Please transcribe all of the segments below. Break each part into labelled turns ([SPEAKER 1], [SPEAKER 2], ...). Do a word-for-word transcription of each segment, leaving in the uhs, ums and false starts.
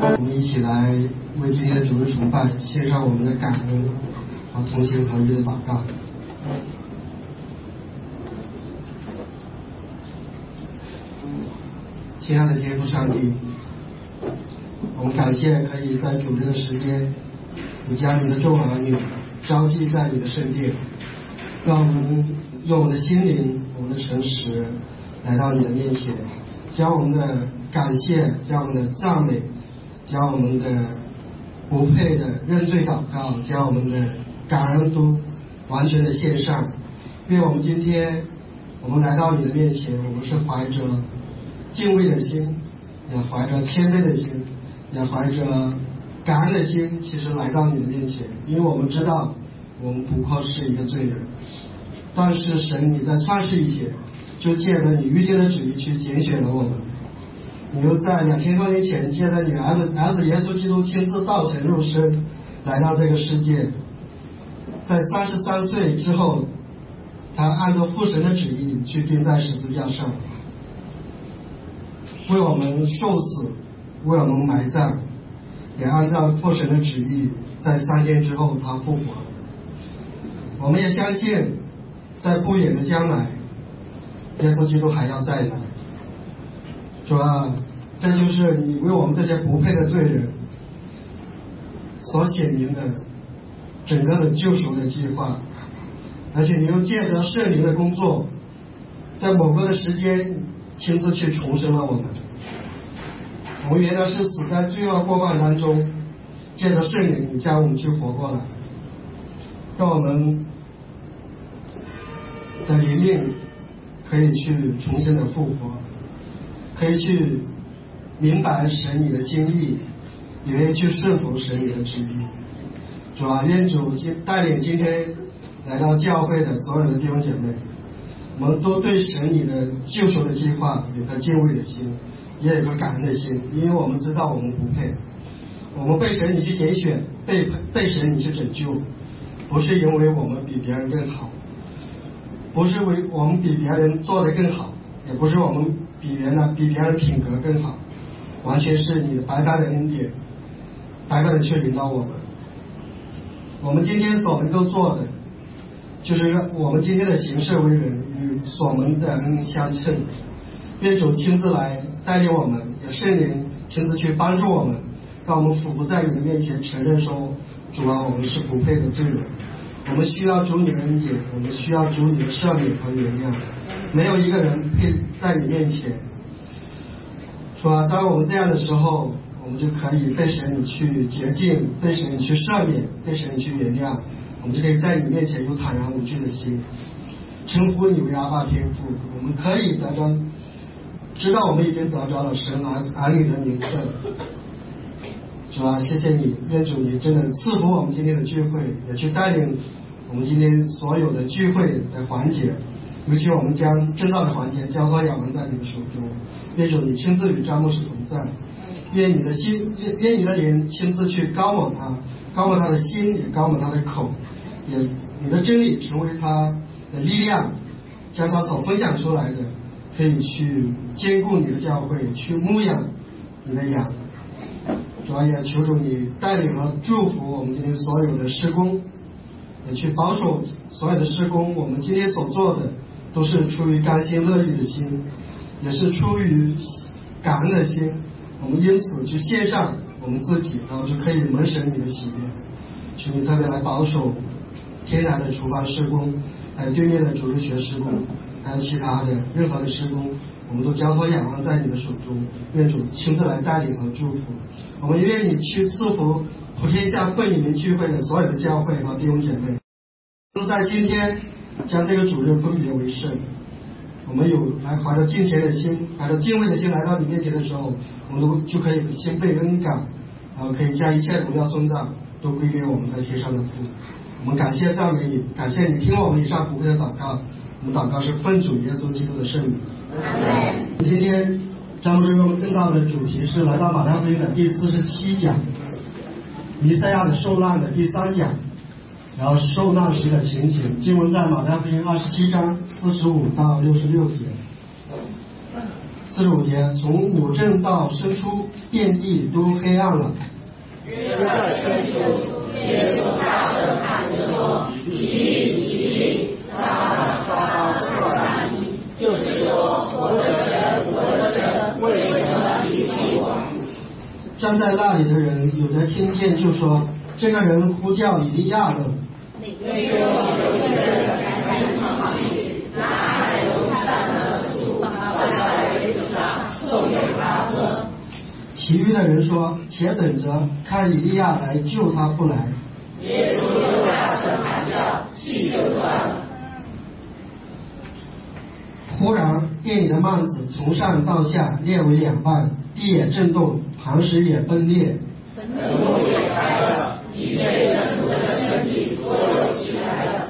[SPEAKER 1] 我们一起来为今天的主日崇拜献上我们的感恩和同心合一的祷告。亲爱的天父上帝，我们感谢可以在主日的时间，你将你的众儿女召集在你的圣殿，让我们用我们的心灵、我们的诚实来到你的面前，将我们的感谢、将我们的赞美、将我们的不配的认罪祷告、将我们的感恩都完全的献上。愿我们今天我们来到你的面前，我们是怀着敬畏的心，也怀着谦卑的心，也怀着感恩的心，其实来到你的面前，因为我们知道我们不过是一个罪人。但是神，你在创世以前就借着你预定的旨意去拣选了我们，你又在两千多年前借着你儿子儿子耶稣基督亲自道成肉身来到这个世界，在三十三岁之后，他按照父神的旨意去钉在十字架上，为我们受死，为我们埋葬，也按照父神的旨意在三天之后他复活了。我们也相信在不远的将来耶稣基督还要再来。主啊，这就是你为我们这些不配的罪人所显明的整个的救赎的计划，而且你又借着圣灵的工作，在某个的时间亲自去重生了我们。我们原来是死在罪恶过犯当中，借着圣灵你将我们去活过来，让我们的灵命可以去重新的复活，可以去明白神你的心意，也愿意去顺服神你的旨意。主啊，愿主带领今天来到教会的所有的弟兄姐妹，我们都对神你的救赎的计划有个敬畏的心，也有个感恩的心，因为我们知道我们不配，我们被神你去拣选，被被神你去拯救，不是因为我们比别人更好，不是为我们比别人做得更好，也不是我们比别人比别人品格更好，完全是你白白的恩典，白白的去领导我们。我们今天所能够做的，就是让我们今天的行事为人与所蒙的恩相称。愿主亲自来带领我们，也圣灵亲自去帮助我们，让我们俯伏在你的面前，承认说，主啊，我们是不配的罪人，我们需要主你的恩典，我们需要主你的赦免和原谅，没有一个人配在你面前。说啊，当我们这样的时候，我们就可以被神你去洁净，被神你去赦免，被神你去原谅，我们就可以在你面前有坦然无惧的心，称呼你为阿爸天父。我们可以得着，知道我们已经得着了神儿儿女的名分。主啊，谢谢你，愿主你真的赐福我们今天的聚会，也去带领我们今天所有的聚会的环节，尤其我们将正道的环节交托仰望在你的手中。愿主你亲自与张牧师同在，愿你的心，愿愿你的灵亲自去高抹他，高抹他的心，也高抹他的口，也你的真理成为他的力量，将他所分享出来的可以去兼顾你的教会，去牧养你的羊。主要也求主你带领和祝福我们今天所有的施工，也去保守所有的施工。我们今天所做的都是出于甘心乐意的心，也是出于感恩的心，我们因此去献上我们自己，然后就可以蒙神你的喜悦。求你特别来保守天然的厨房施工，还有对面的主日学施工，还有其他的任何的施工，我们都交托仰望在你的手中。愿主亲自来带领和祝福。我们愿你去赐福普天下会里面聚会的所有的教会和弟兄姐妹，都在今天将这个主日分别为圣。我们有来怀着敬虔的心，怀着敬畏的心来到你面前的时候，我们都就可以心被恩感，然后可以将一切荣耀颂赞都归给我们在天上的父。我们感谢赞美你，感谢你听我们以上不会的祷告。我们祷告是奉主耶稣基督的圣名。今天张牧师为我们正道的主题是来到马太福音的第四十七讲，弥赛亚的受难的第三讲，然后受难时的情形。经文在马太福音二十七章四十五到六十六节。 四十五节，从五正到生出，遍地都黑暗了。
[SPEAKER 2] 约在深处，耶稣大声喊着说：“以利以利，撒玛撒玛撒玛尼。”就是说，我的神，我的神，为什么离弃我？
[SPEAKER 1] 站在那里的人，有的听见就说：“这个人呼叫以利亚呢。”
[SPEAKER 2] 最终有一个人赶紧上去，拿奶油蘸了醋，放在杯子上，送给他喝。
[SPEAKER 1] 其余的人说：“且等着，看以利亚来救他不来。”
[SPEAKER 2] 耶稣又大声喊叫，气就断了。
[SPEAKER 1] 忽然，店里的幔子从上到下裂为两半，地也震动，磐石也崩裂，
[SPEAKER 2] 坟墓也开了，一切生出的身体都有起来了。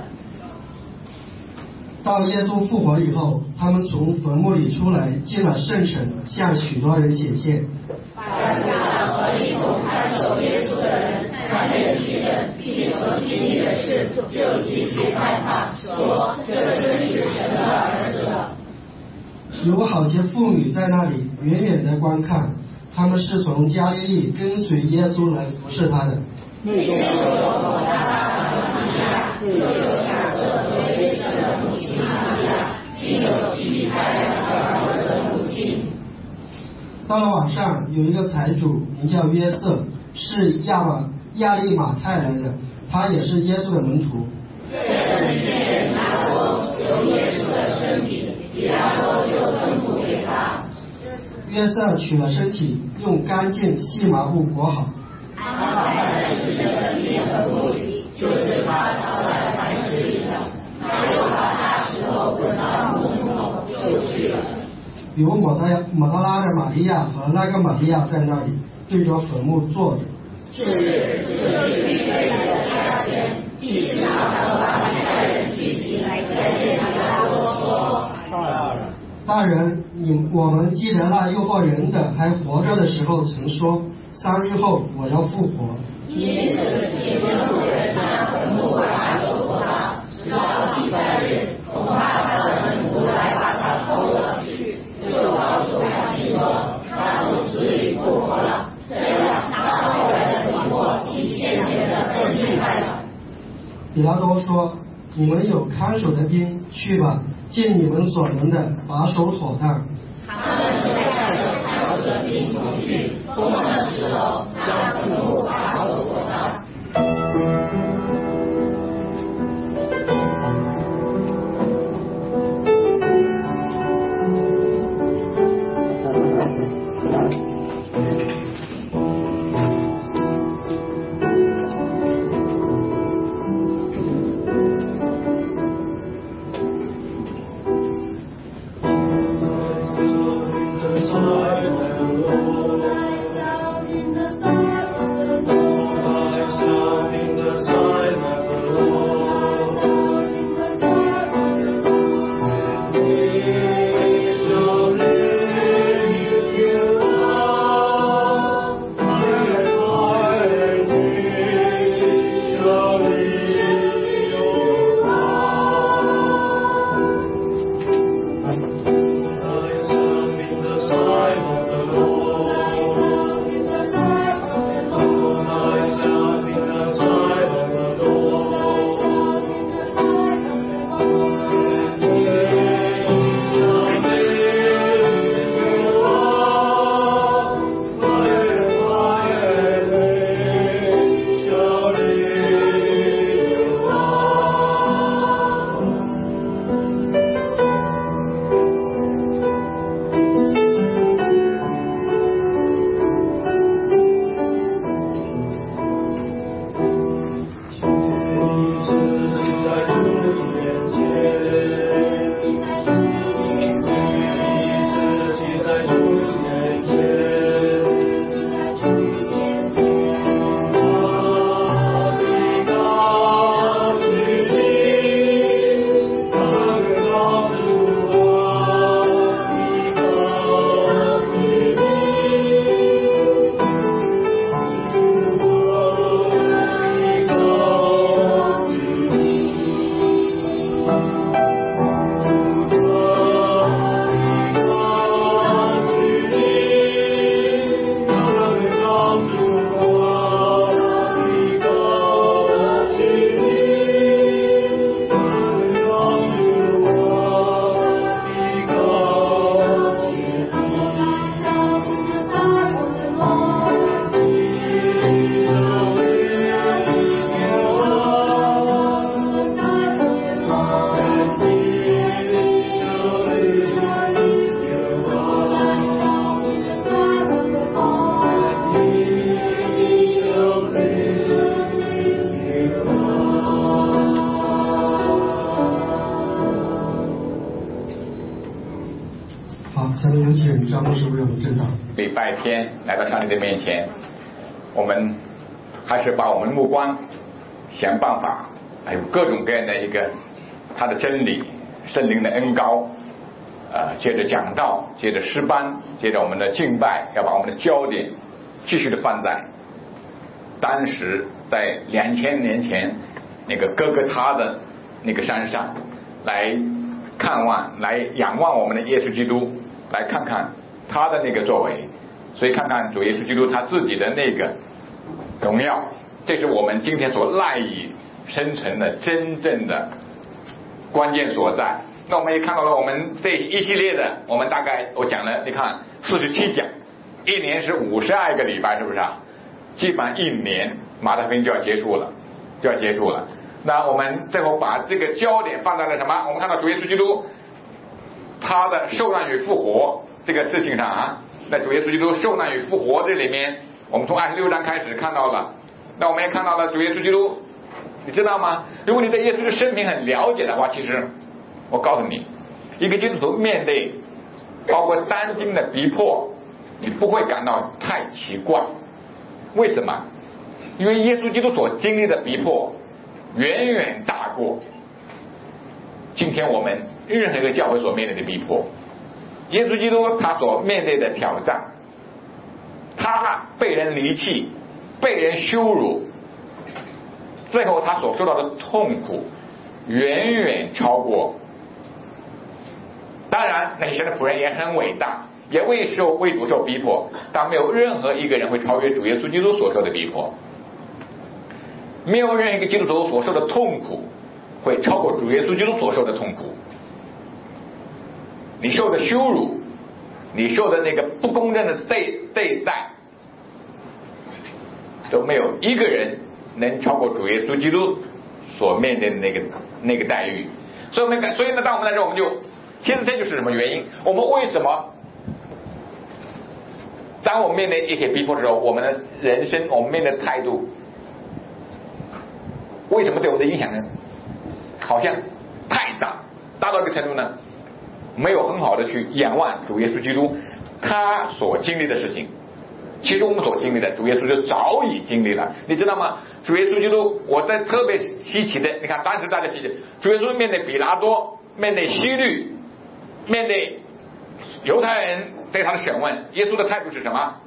[SPEAKER 1] 到耶稣复活以后，他们从坟墓里出来，进了圣城，向许多人显现。
[SPEAKER 2] 百夫长和一同看守耶稣的人看见敌人并所经历的事，就极其害怕，说：“这真是神的儿子了。”
[SPEAKER 1] 有好些妇女在那里远远的观看，他们是从加利利跟随耶稣来服侍他的。
[SPEAKER 2] 又有抹大拉和玛利亚，又有雅各和约瑟的母亲玛利亚，并有提比泰两个儿子的母亲。
[SPEAKER 1] 到了晚上，有一个财主名叫约瑟，是亚马亚利马太来的，他也是耶稣的门徒。
[SPEAKER 2] 人见拿过有耶稣的身体，比拉多就吩咐给他。
[SPEAKER 1] 约瑟取了身体，用干净细麻布裹好，
[SPEAKER 2] 安排在自己的新坟墓里，就是他藏在磐石里的。他又把大石头滚到墓后，就去了。
[SPEAKER 1] 有抹大抹大拉的玛利亚和那个玛利亚在那里对着坟墓坐着。
[SPEAKER 2] 是日，就是逾越节的第二天，祭司长和法利赛人聚集来再见比拉多，说：“
[SPEAKER 1] 大人，你我们记得那诱惑人的还活着的时候曾说，三日后我要复活。
[SPEAKER 2] 因此，祭司主人拿坟墓把他收活了，直到第三日，恐怕他的门徒来把他偷了去，就告诉百姓说，他从死里复活了。这样，他后来的笔墨比先前的更厉害了。”
[SPEAKER 1] 比拉多说：“你们有看守的兵，去吧，尽你们所能的把守妥当。”
[SPEAKER 2] 他们就带着看守的兵同去，封了石头，将坟墓把守妥当。
[SPEAKER 3] 拜天来到上帝的面前，我们还是把我们的目光想办法，还有各种各样的一个他的真理、圣灵的恩膏，呃，接着讲道，接着诗班，接着我们的敬拜，要把我们的焦点继续的放在当时在两千年前那个哥哥他的那个山上，来看望，来仰望我们的耶稣基督，来看看他的那个作为，所以看看主耶稣基督他自己的那个荣耀，这是我们今天所赖以生存的真正的关键所在。那我们也看到了我们这一系列的，我们大概我讲了，你看四十七讲，一年是五十二个礼拜，是不是啊？基本上一年马太福音就要结束了，就要结束了。那我们最后把这个焦点放在了什么？我们看到主耶稣基督他的受难与复活这个事情上啊，在主耶稣基督受难与复活这里面，我们从二十六章开始看到了。那我们也看到了主耶稣基督，你知道吗？如果你对耶稣的生平很了解的话，其实我告诉你，一个基督徒面对包括当今的逼迫，你不会感到太奇怪。为什么？因为耶稣基督所经历的逼迫远远大过今天我们任何一个教会所面对的逼迫。耶稣基督他所面对的挑战，他被人离弃，被人羞辱，最后他所受到的痛苦远远超过。当然那些神的仆人也很伟大，也为受为主受逼迫，但没有任何一个人会超越主耶稣基督所受的逼迫。没有任何一个基督徒所受的痛苦会超过主耶稣基督所受的痛苦。你受的羞辱，你受的那个不公正的对对待，都没有一个人能超过主耶稣基督所面对的那个那个待遇。所以我们所以呢，当我们在这，我们就其实这就是什么原因？我们为什么当我们面对一些逼迫的时候，我们的人生，我们面对的态度，为什么对我们的影响呢？好像太大，大到一个程度呢，没有很好的去仰望主耶稣基督他所经历的事情。其实我们所经历的，主耶稣就早已经历了，你知道吗？主耶稣基督，我在特别稀奇的，你看当时大家稀奇，主耶稣面对比拉多，面对希律，面对犹太人对他的审问，耶稣的态度是什么？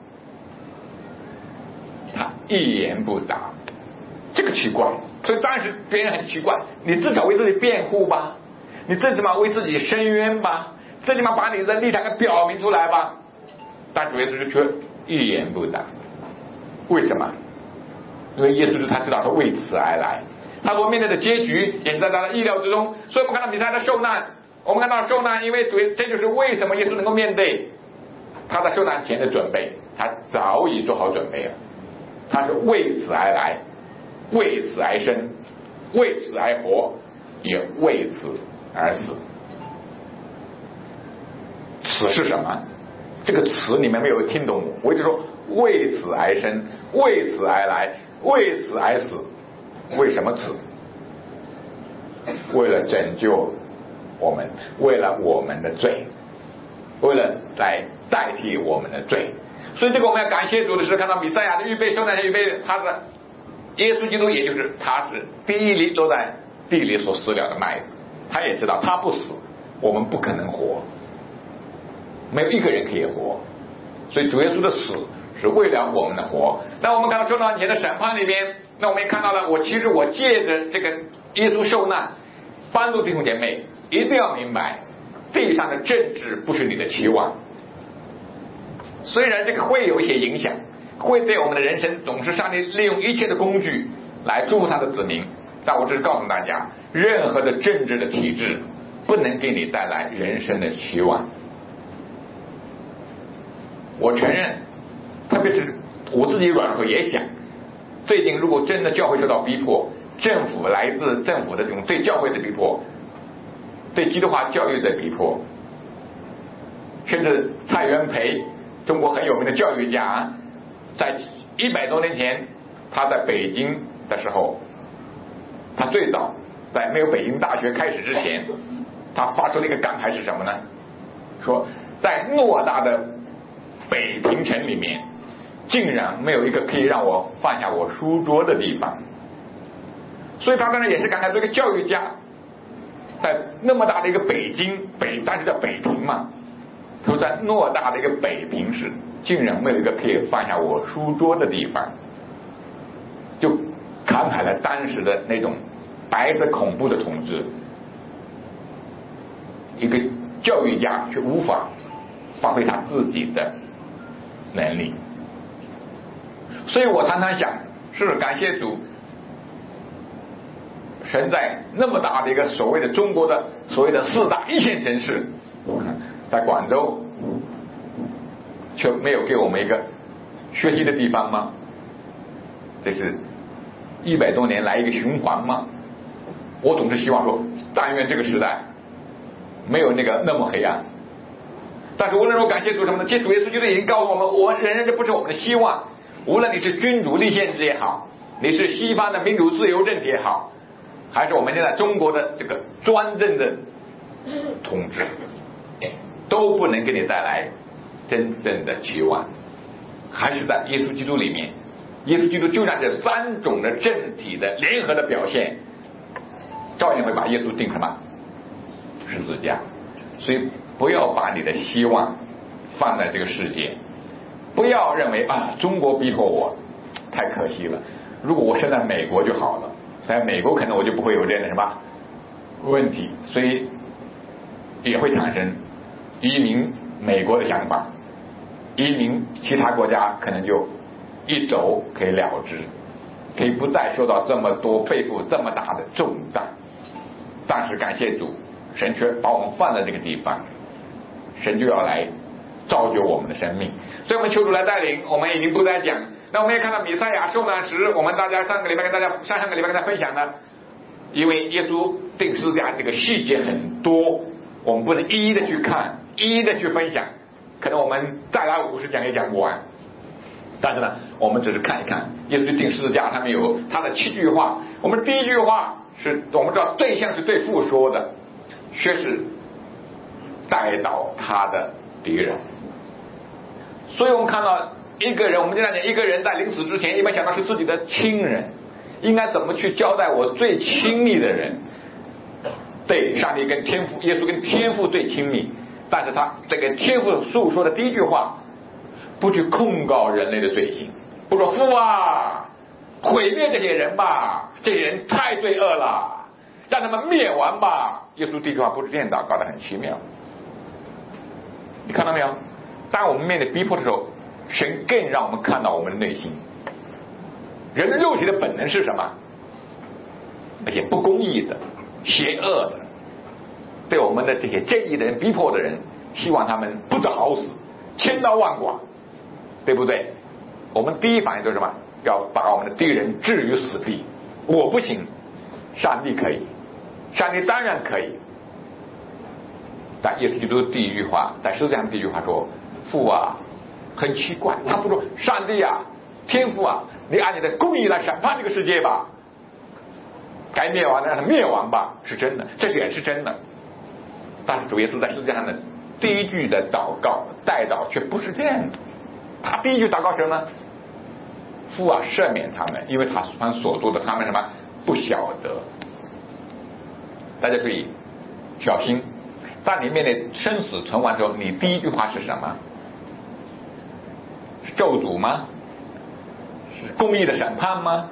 [SPEAKER 3] 他一言不答。这个奇怪，所以当时别人很奇怪，你至少为自己辩护吧，你最起码为自己申冤吧，最起码把你的立场给表明出来吧。但主耶稣就却一言不答。为什么？因为耶稣他知道他为此而来，他所面对的结局也是在他的意料之中。所以我们看到弥赛亚的受难，我们看到受难，因为主这就是为什么耶稣能够面对他在受难前的准备，他早已做好准备了，他是为此而来，为此而生，为此而活，也为此而死。此是什么？这个词你们没有听懂，我一直说为此而生，为此而来，为此而死。为什么此？为了拯救我们，为了我们的罪，为了来代替我们的罪。所以这个我们要感谢主的是，看到弥赛亚的预备，受难的预备，他是耶稣基督，也就是他是第一粒落在地里所死了的麦子。他也知道他不死，我们不可能活，没有一个人可以活。所以主耶稣的死是为了我们的活。那我们看到受难前的审判里边，那我们也看到了，我其实我借着这个耶稣受难，帮助弟兄姐妹一定要明白，地上的政治不是你的期望。虽然这个会有一些影响，会对我们的人生总是上帝利用一切的工具来祝福他的子民，但我只是告诉大家，任何的政治的体制不能给你带来人生的期望。我承认，特别是我自己软弱也想，最近如果真的教会受到逼迫，政府来自政府的这种对教会的逼迫，对基督化教育的逼迫，甚至蔡元培中国很有名的教育家，在一百多年前他在北京的时候，他最早在没有北京大学开始之前，他发出的一个感慨是什么呢？说在偌大的北平城里面，竟然没有一个可以让我放下我书桌的地方。所以他当然也是感慨，这个教育家在那么大的一个北京北，但是叫北平嘛，他说在偌大的一个北平市，竟然没有一个可以放下我书桌的地方，就感慨了当时的那种白色恐怖的统治。一个教育家却无法发挥他自己的能力，所以我常常想，是感谢主，神在那么大的一个所谓的中国的所谓的四大一线城市，在广州，却没有给我们一个学习的地方吗？这是一百多年来一个循环吗？我总是希望说，但愿这个时代没有那个那么黑暗。但是无论如何感谢主什么呢？这主耶稣基督已经告诉我们，我人人这不是我们的希望。无论你是君主立宪制也好，你是西方的民主自由政体也好，还是我们现在中国的这个专政的统治，都不能给你带来真正的期望。还是在耶稣基督里面，耶稣基督就让这三种的政体的联合的表现，照样会把耶稣定什么？十字架。所以不要把你的希望放在这个世界，不要认为啊，中国逼迫我，太可惜了。如果我生在美国就好了，在美国可能我就不会有这样的什么问题，所以也会产生移民美国的想法，移民其他国家可能就一走可以了之，可以不再受到这么多背负这么大的重担。但是感谢主，神却把我们放在这个地方，神就要来造就我们的生命。所以我们求主来带领，我们已经不再讲。那我们也看到弥赛亚受难时，我们大家上个礼拜跟大家上上个礼拜跟大家分享的，因为耶稣定十字架这个细节很多，我们不能一一的去看，一一的去分享，可能我们再来五十讲也讲不完。但是呢，我们只是看一看耶稣定十字架上面有他的七句话。我们第一句话是我们知道对象是对父说的，却是带倒他的敌人。所以我们看到一个人，我们经常讲一个人在临死之前，一般想到是自己的亲人，应该怎么去交代我最亲密的人。对，上帝跟天父，耶稣跟天父最亲密，但是他这个天父诉说的第一句话，不去控告人类的罪行，不说父啊，毁灭这些人吧，这些人太罪恶了，让他们灭亡吧。耶稣第一句话不是这样祷告的，很奇妙。你看到没有？当我们面对逼迫的时候，神更让我们看到我们的内心。人的肉体的本能是什么？那些不公义的、邪恶的，对我们的这些正义的人、逼迫的人，希望他们不得好死，千刀万剐，对不对？我们第一反应就是什么？要把我们的敌人置于死地。我不行，上帝可以，上帝当然可以。但耶稣基督第一句话，在十字架上第一句话说：“父啊，很奇怪，他不说上帝啊，天父啊，你按你的公义来审判这个世界吧，该灭亡的让他灭亡吧，是真的，这也是真的。”但是主耶稣在十字架上的第一句的祷告带到却不是这样的。他第一句祷告什么呢？父啊，赦免他们，因为他们所做的，他们什么不晓得。大家注意小心，当你面对生死存亡的时候，你第一句话是什么？是咒诅吗？是公义的审判吗？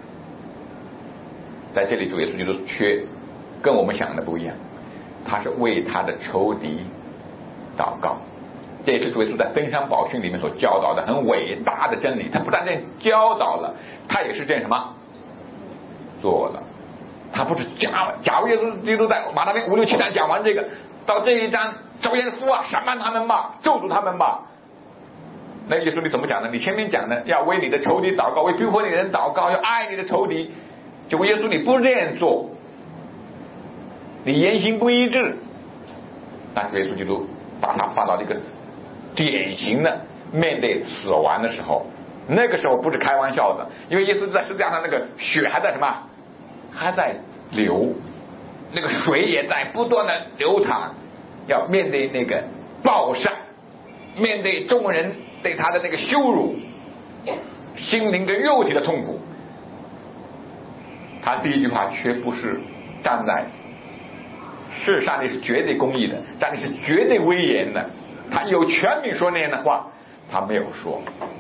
[SPEAKER 3] 在这里主耶稣基督却跟我们想的不一样，他是为他的仇敌祷告。这也是主耶稣在登山宝训里面所教导的很伟大的真理。他不但这样教导了，他也是这样什么做了。他不是假假如耶稣基督在马太福音五六七章讲完这个，到这一章周耶稣啊，审判他们吧，咒诅他们吧。那耶稣你怎么讲呢？你前面讲的要为你的仇敌祷告，为逼迫你的人祷告，要爱你的仇敌。结果耶稣你不是这样做，你言行不一致。但是耶稣基督把他放到这个典型的面对死亡的时候，那个时候不是开玩笑的，因为耶稣在十字架上那个血还在什么，还在流，那个水也在不断的流淌，要面对那个暴晒，面对众人对他的那个羞辱，心灵跟肉体的痛苦，他第一句话却不是站在是上帝是绝对公义的，上帝是绝对威严的，他有权柄说那样的话，他没有说。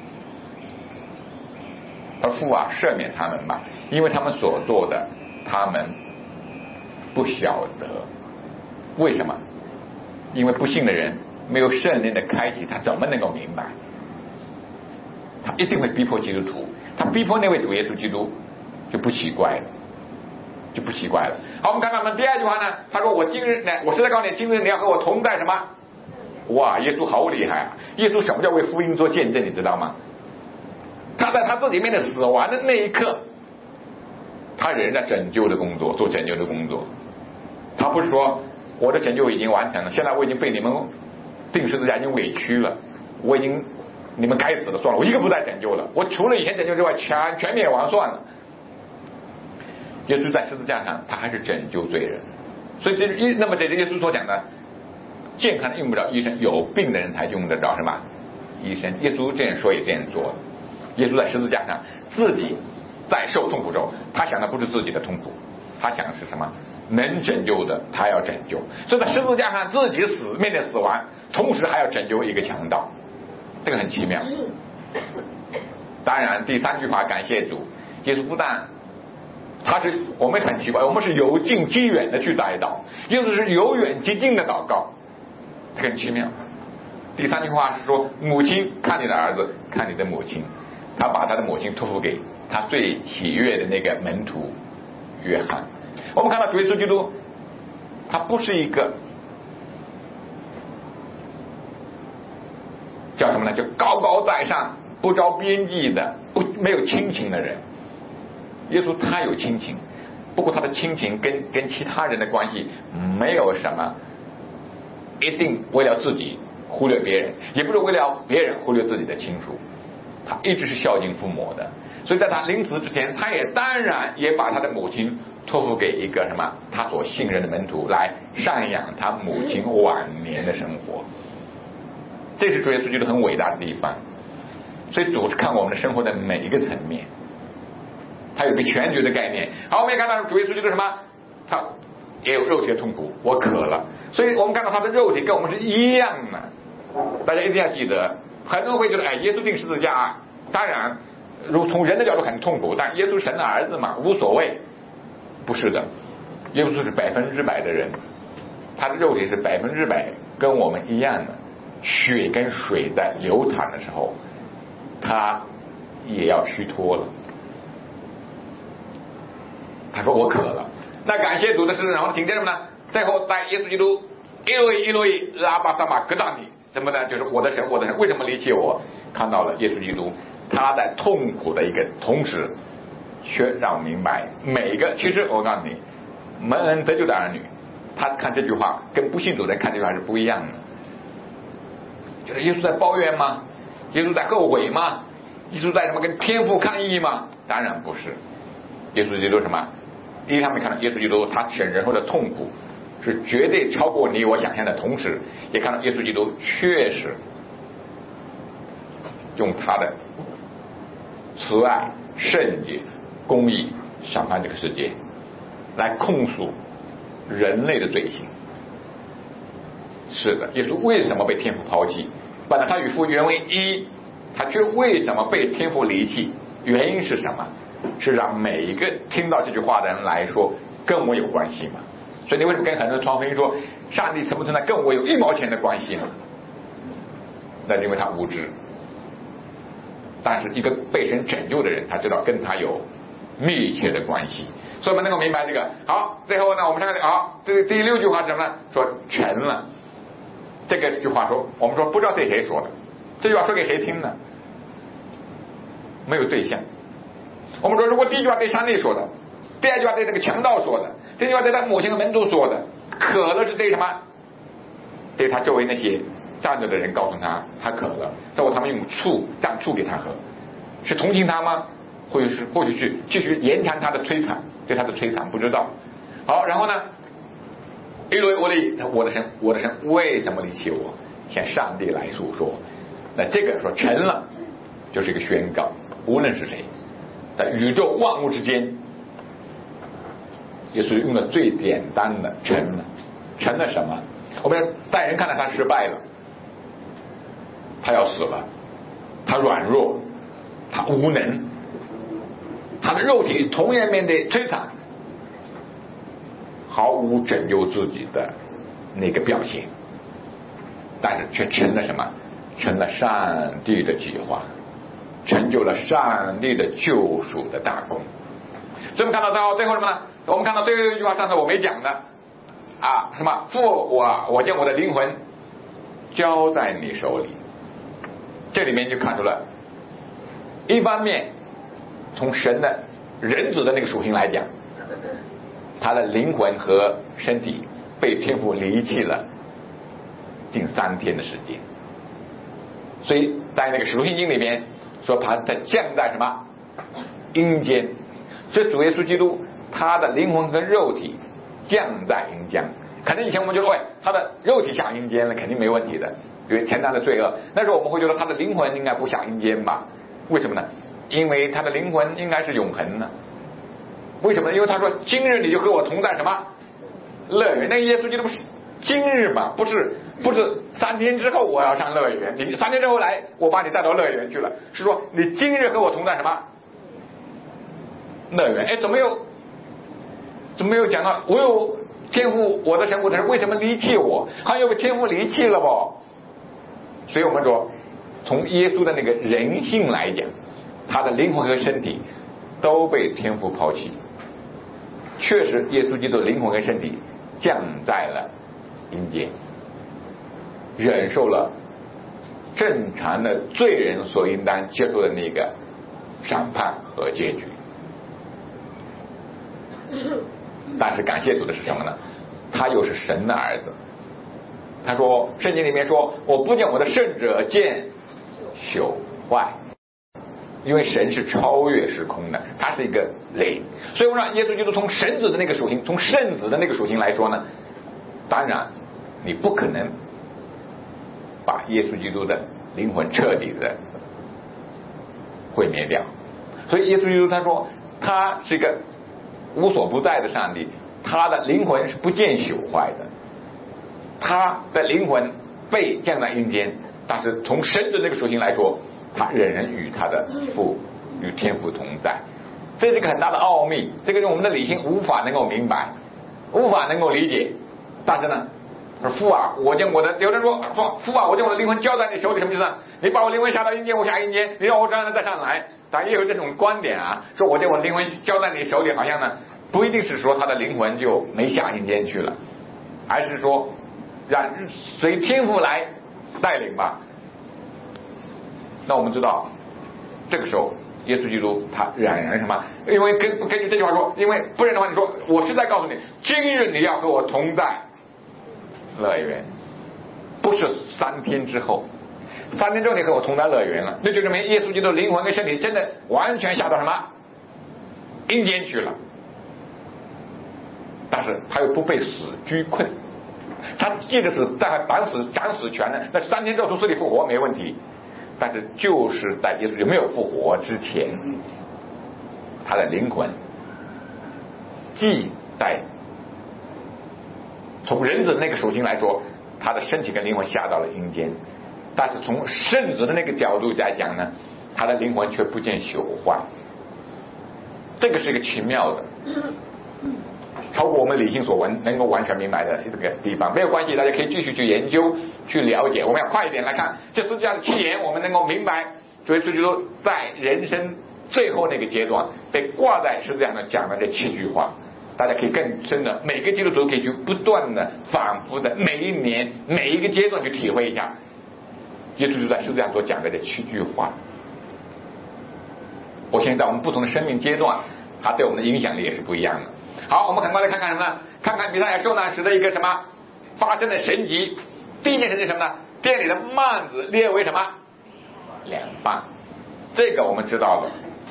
[SPEAKER 3] 他父啊，赦免他们吧，因为他们所做的他们不晓得。为什么？因为不信的人没有圣灵的开启，他怎么能够明白？他一定会逼迫基督徒，他逼迫那位主耶稣基督就不奇怪了，就不奇怪了。好，我们看到我们第二句话呢，他说我今日呢，我实在告诉你，今日你要和我同在什么？哇，耶稣好厉害啊！耶稣什么叫为福音做见证？你知道吗？他在他自己面对死亡的那一刻，他仍然在拯救的工作，做拯救的工作。他不是说我的拯救已经完成了，现在我已经被你们钉十字架已经委屈了，我已经你们该死的算了，我一个不再拯救了，我除了以前拯救之外全全灭亡算了。耶稣在十字架上他还是拯救罪人，所以这那么这耶稣所讲的健康的用不着医生，有病的人才用得着什么医生。耶稣这样说也这样做了。耶稣在十字架上自己在受痛苦之后，他想的不是自己的痛苦，他想的是什么？能拯救的他要拯救，所以在十字架上自己死，面对死亡，同时还要拯救一个强盗，这个很奇妙。当然第三句话感谢主，耶稣不但他是我们很奇怪，我们是由近及远的去代祷，耶稣是由远及近的祷告，这个很奇妙。第三句话是说，母亲看你的儿子，看你的母亲，他把他的母亲托付给他最喜悦的那个门徒约翰。我们看到主耶稣基督，他不是一个叫什么呢？就高高在上、不着边际的、不没有亲情的人。耶稣他有亲情，不过他的亲情跟跟其他人的关系没有什么一定为了自己忽略别人，也不是为了别人忽略自己的亲属，他一直是孝敬父母的。所以在他临死之前，他也当然也把他的母亲托付给一个什么他所信任的门徒来赡养他母亲晚年的生活。这是主耶稣基督很伟大的地方。所以主是看我们的生活的每一个层面，他有个全局的概念。好，我们也看到主耶稣基督什么，他也有肉体的痛苦，我渴了，所以我们看到他的肉体跟我们是一样的。大家一定要记得，很多人会觉得哎，耶稣钉十字架，当然如从人的角度很痛苦，但耶稣神的儿子嘛，无所谓。不是的，耶稣是百分之百的人，他的肉体是百分之百跟我们一样的，血跟水在流淌的时候，他也要虚脱了。他说我渴了。那感谢主的是，然后紧接着呢，最后在耶稣基督一路一路一拉巴萨马格达尼，怎么呢？就是我的神，我的神为什么离弃我？看到了耶稣基督他在痛苦的一个同时，却让我明白每一个，其实我告诉你，蒙恩得救的儿女，他看这句话跟不信主的人看这句话是不一样的。就是耶稣在抱怨吗？耶稣在后悔吗？耶稣在什么跟天父抗议吗？当然不是。耶稣基督什么？第一，他们看到耶稣基督他显人后的痛苦是绝对超过你我想象的，同时也看到耶稣基督确实用他的慈爱、圣洁、公义审判这个世界，来控诉人类的罪行。是的，耶稣为什么被天父抛弃？本来他与父原为一，他却为什么被天父离弃？原因是什么？是让每一个听到这句话的人来说，跟我有关系吗？所以你为什么跟很多人传福音说上帝存不存在跟我有一毛钱的关系吗？那是因为他无知。但是一个被神拯救的人，他知道跟他有密切的关系，所以我们能够明白这个。好，最后呢，我们看看好，这第六句话是什么呢？说成了。这个句话说，我们说不知道对谁说的，这句话说给谁听呢？没有对象。我们说，如果第一句话对上帝说的，第二句话对这个强盗说的，这句话对他母亲和门徒说的，渴了是对什么？对他周围那些站着的人告诉他他渴了，最后他们用醋蘸醋给他喝，是同情他吗？或许是或许是继续延长他的摧残，对他的摧残不知道。好，然后呢，伊罗我的我的神我的神为什么离弃我？向上帝来诉说。 那这个说成了，就是一个宣告，无论是谁，在宇宙万物之间，也是用的最简单的成了。成了什么？我们代人看到他失败了，他要死了，他软弱，他无能，他的肉体同样面对摧残，毫无拯救自己的那个表现，但是却成了什么？成了上帝的计划，成就了上帝的救赎的大功。所以我们看到到最后什么呢？我们看到最后一句话，上次我没讲的啊，什么？父我我将我的灵魂交在你手里。这里面就看出了，一方面从神的人子的那个属性来讲，他的灵魂和身体被天父离弃了近三天的时间，所以在那个使徒信经里面说他在降在什么阴间，所以主耶稣基督他的灵魂和肉体降在阴间。可能以前我们就说，喂，他的肉体下阴间了，肯定没问题的，因为承担了罪恶。那时候我们会觉得他的灵魂应该不下阴间吧？为什么呢？因为他的灵魂应该是永恒的。为什么？因为他说今日你就和我同在什么乐园。那个耶稣基督不是今日嘛，不是不是三天之后我要上乐园，你三天之后来我把你带到乐园去了，是说你今日和我同在什么乐园。哎，怎么又怎么又讲到我有天父我的神我的神为什么离弃我？好像有个天父离弃了不？所以我们说从耶稣的那个人性来讲，他的灵魂和身体都被天父抛弃。确实耶稣基督的灵魂和身体降在了阴间，忍受了正常的罪人所应当接受的那个审判和结局。但是感谢主的是什么呢？他又是神的儿子。他说圣经里面说，我不将我的圣者见朽坏，因为神是超越时空的，他是一个灵。所以我让耶稣基督从神子的那个属性，从圣子的那个属性来说呢，当然你不可能把耶稣基督的灵魂彻底的毁灭掉。所以耶稣基督他说他是一个无所不在的上帝，他的灵魂是不见朽坏的，他的灵魂被降在阴间，但是从神的那个属性来说，他仍然与他的父与天父同在。这是一个很大的奥秘，这个我们的理性无法能够明白，无法能够理解。但是呢，父啊，我将我的，有人说说父啊，我将我的灵魂交在你手里，什么意思呢？你把我灵魂下到阴间，我下阴间，你让我这样的再上来。但也有这种观点啊，说我将我的灵魂交在你手里，好像呢不一定是说他的灵魂就没下阴间去了，而是说让随天父来带领吧。那我们知道这个时候耶稣基督他仍然什么？因为根根据这句话说，因为不然的话，你说我是在告诉你，今日你要和我同在乐园，不是三天之后。三天之后你和我同在乐园了，那就证明耶稣基督的灵魂跟身体真的完全下到什么阴间去了。但是他又不被死拘困，他即使是在掌死掌死权呢，那三天之后从死里复活没问题。但是就是在耶稣就没有复活之前，他的灵魂既在从人子的那个属性来说，他的身体跟灵魂下到了阴间，但是从圣子的那个角度来讲呢，他的灵魂却不见朽坏。这个是一个奇妙的，超过我们理性所闻能够完全明白的这个地方。没有关系，大家可以继续去研究去了解。我们要快一点来看这十字架的七言，我们能够明白主耶稣基督在人生最后那个阶段被挂在十字架上讲的这七句话。大家可以更深的，每个基督徒可以去不断的反复的每一年每一个阶段去体会一下耶稣基督在十字架上所讲的这七句话。我相信在我们不同的生命阶段，它对我们的影响力也是不一样的。好，我们很快来看看什么呢？看看弥赛亚受难时的一个什么发生的神迹。第一件事是什么呢？店里的幔子列为什么两半。这个我们知道了，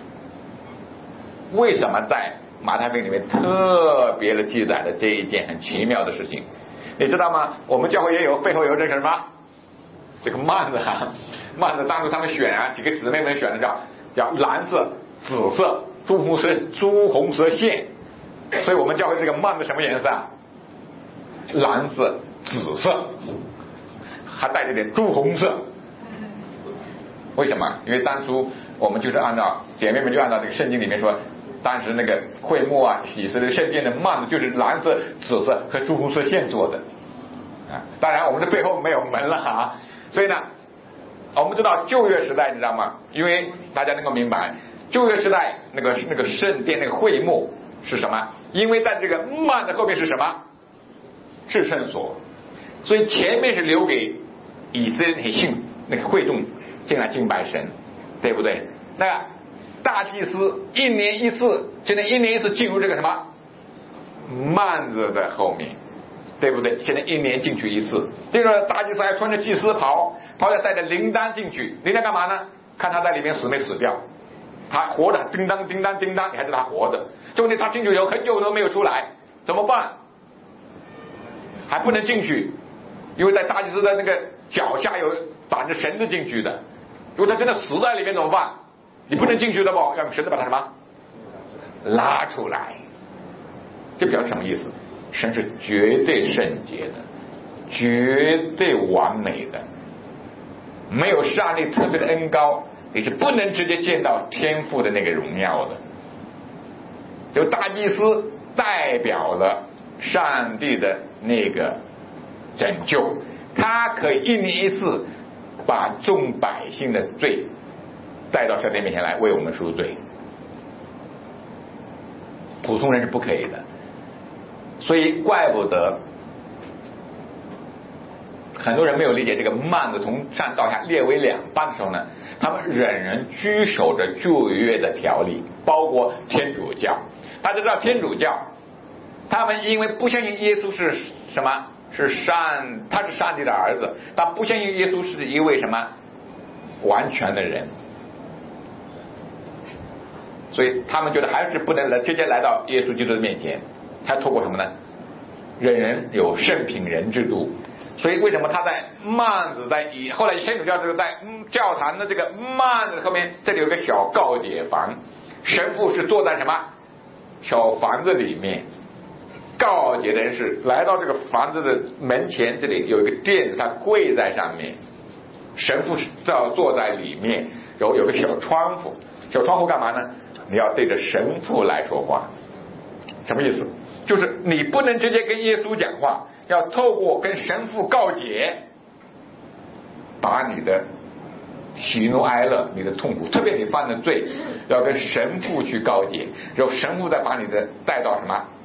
[SPEAKER 3] 为什么在马太福音里面特别的记载了这一件很奇妙的事情？你知道吗？我们教会也有背后有这个什么这个幔子啊。 幔子当初他们选啊，几个姊妹们选的叫叫蓝色、紫色、朱红色、朱红色线，所以我们教会这个幔子什么颜色啊？蓝色、紫色，还带着点朱红色。为什么？因为当初我们就是按照姐妹们就按照这个圣经里面说，当时那个会幕啊，以色列圣殿的幔子就是蓝色、紫色和朱红色线做的啊。当然我们的背后没有门了啊，所以呢，我们知道旧约时代你知道吗？因为大家能够明白，旧约时代那个那个圣殿那个会幕是什么？因为在这个幔子后面是什么？至圣所，所以前面是留给以色列百姓那个会众进来敬拜神，对不对？那个大祭司一年一次，现在一年一次进入这个什么幔子的后面，对不对？现在一年进去一次。这个大祭司还穿着祭司袍，袍下带着铃铛进去，铃铛干嘛呢？看他在里面死没死掉。他活着，叮当叮当叮当，你还知道他活着。重点他进去以后很久都没有出来，怎么办？还不能进去，因为在大祭司的那个脚下有绑着绳子进去的。如果他真的死在里面怎么办？你不能进去的不，要用绳子把他什么拉出来。这表示什么意思？神是绝对圣洁的，绝对完美的，没有上帝特别的恩膏，你是不能直接见到天父的那个荣耀的。就大祭司代表了上帝的那个拯救，他可以一年一次把众百姓的罪带到上帝面前来为我们赎罪，普通人是不可以的。所以怪不得很多人没有理解这个幔子从上到下列为两半的时候呢，他们人人居守着旧约的条例，包括天主教。大家知道天主教他们因为不相信耶稣是什么，是上他是上帝的儿子，他不相信耶稣是一位什么完全的人，所以他们觉得还是不能来直接来到耶稣基督的面前，他透过什么呢？人人有圣品人制度。所以为什么他在幔子在以后来天主教这个在教堂的这个幔子后面，这里有个小告解房，神父是坐在什么小房子里面，告解的人是来到这个房子的门前，这里有一个垫子，他跪在上面，神父是要坐在里面，然后有个小窗户，小窗户干嘛呢？你要对着神父来说话。什么意思？就是你不能直接跟耶稣讲话，要透过跟神父告解，把你的喜怒哀乐、你的痛苦，特别你犯的罪，要跟神父去告解，然后神父再把你的带到什么，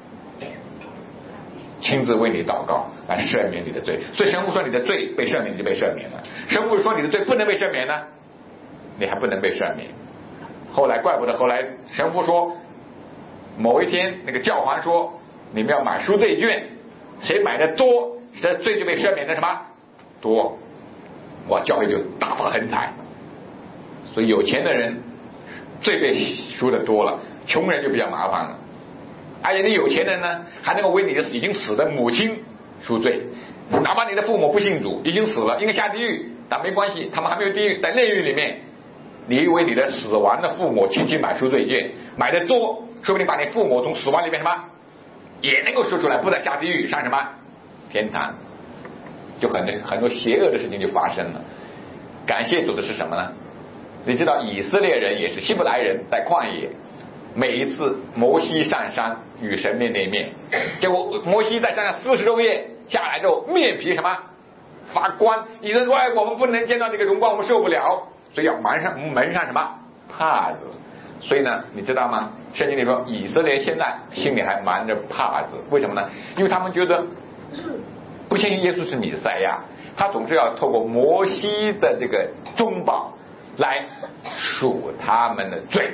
[SPEAKER 3] 亲自为你祷告，来赦免你的罪。所以神父说你的罪被赦免，你就被赦免了。神父说你的罪不能被赦免呢，你还不能被赦免。后来怪不得后来神父说，某一天那个教皇说你们要买赎罪券，谁买的多，谁的罪就被赦免的什么多，哇，教会就大发横财。所以有钱的人罪被赎的多了，穷人就比较麻烦了。而且你有钱人呢，还能够为你的已经死的母亲赎罪，哪怕你的父母不信主，已经死了，应该下地狱，但没关系，他们还没有地狱，在内狱里面，你为你的死亡的父母亲戚买赎罪券，买的多，说不定把你父母从死亡里面什么也能够说出来，不再下地狱，上什么天堂，就很多很多邪恶的事情就发生了。感谢主的是什么呢？你知道以色列人也是希伯来人，在旷野，每一次摩西上山与神面对面，结果摩西在山上四十昼夜下来之后，面皮什么发光，以色列说哎，我们不能见到这个荣光，我们受不了，所以要蒙上蒙上什么帕子。所以呢，你知道吗？圣经里说以色列现在心里还瞒着帕子，为什么呢？因为他们觉得不相信耶稣是弥赛亚，他总是要透过摩西的这个中保来赎他们的罪，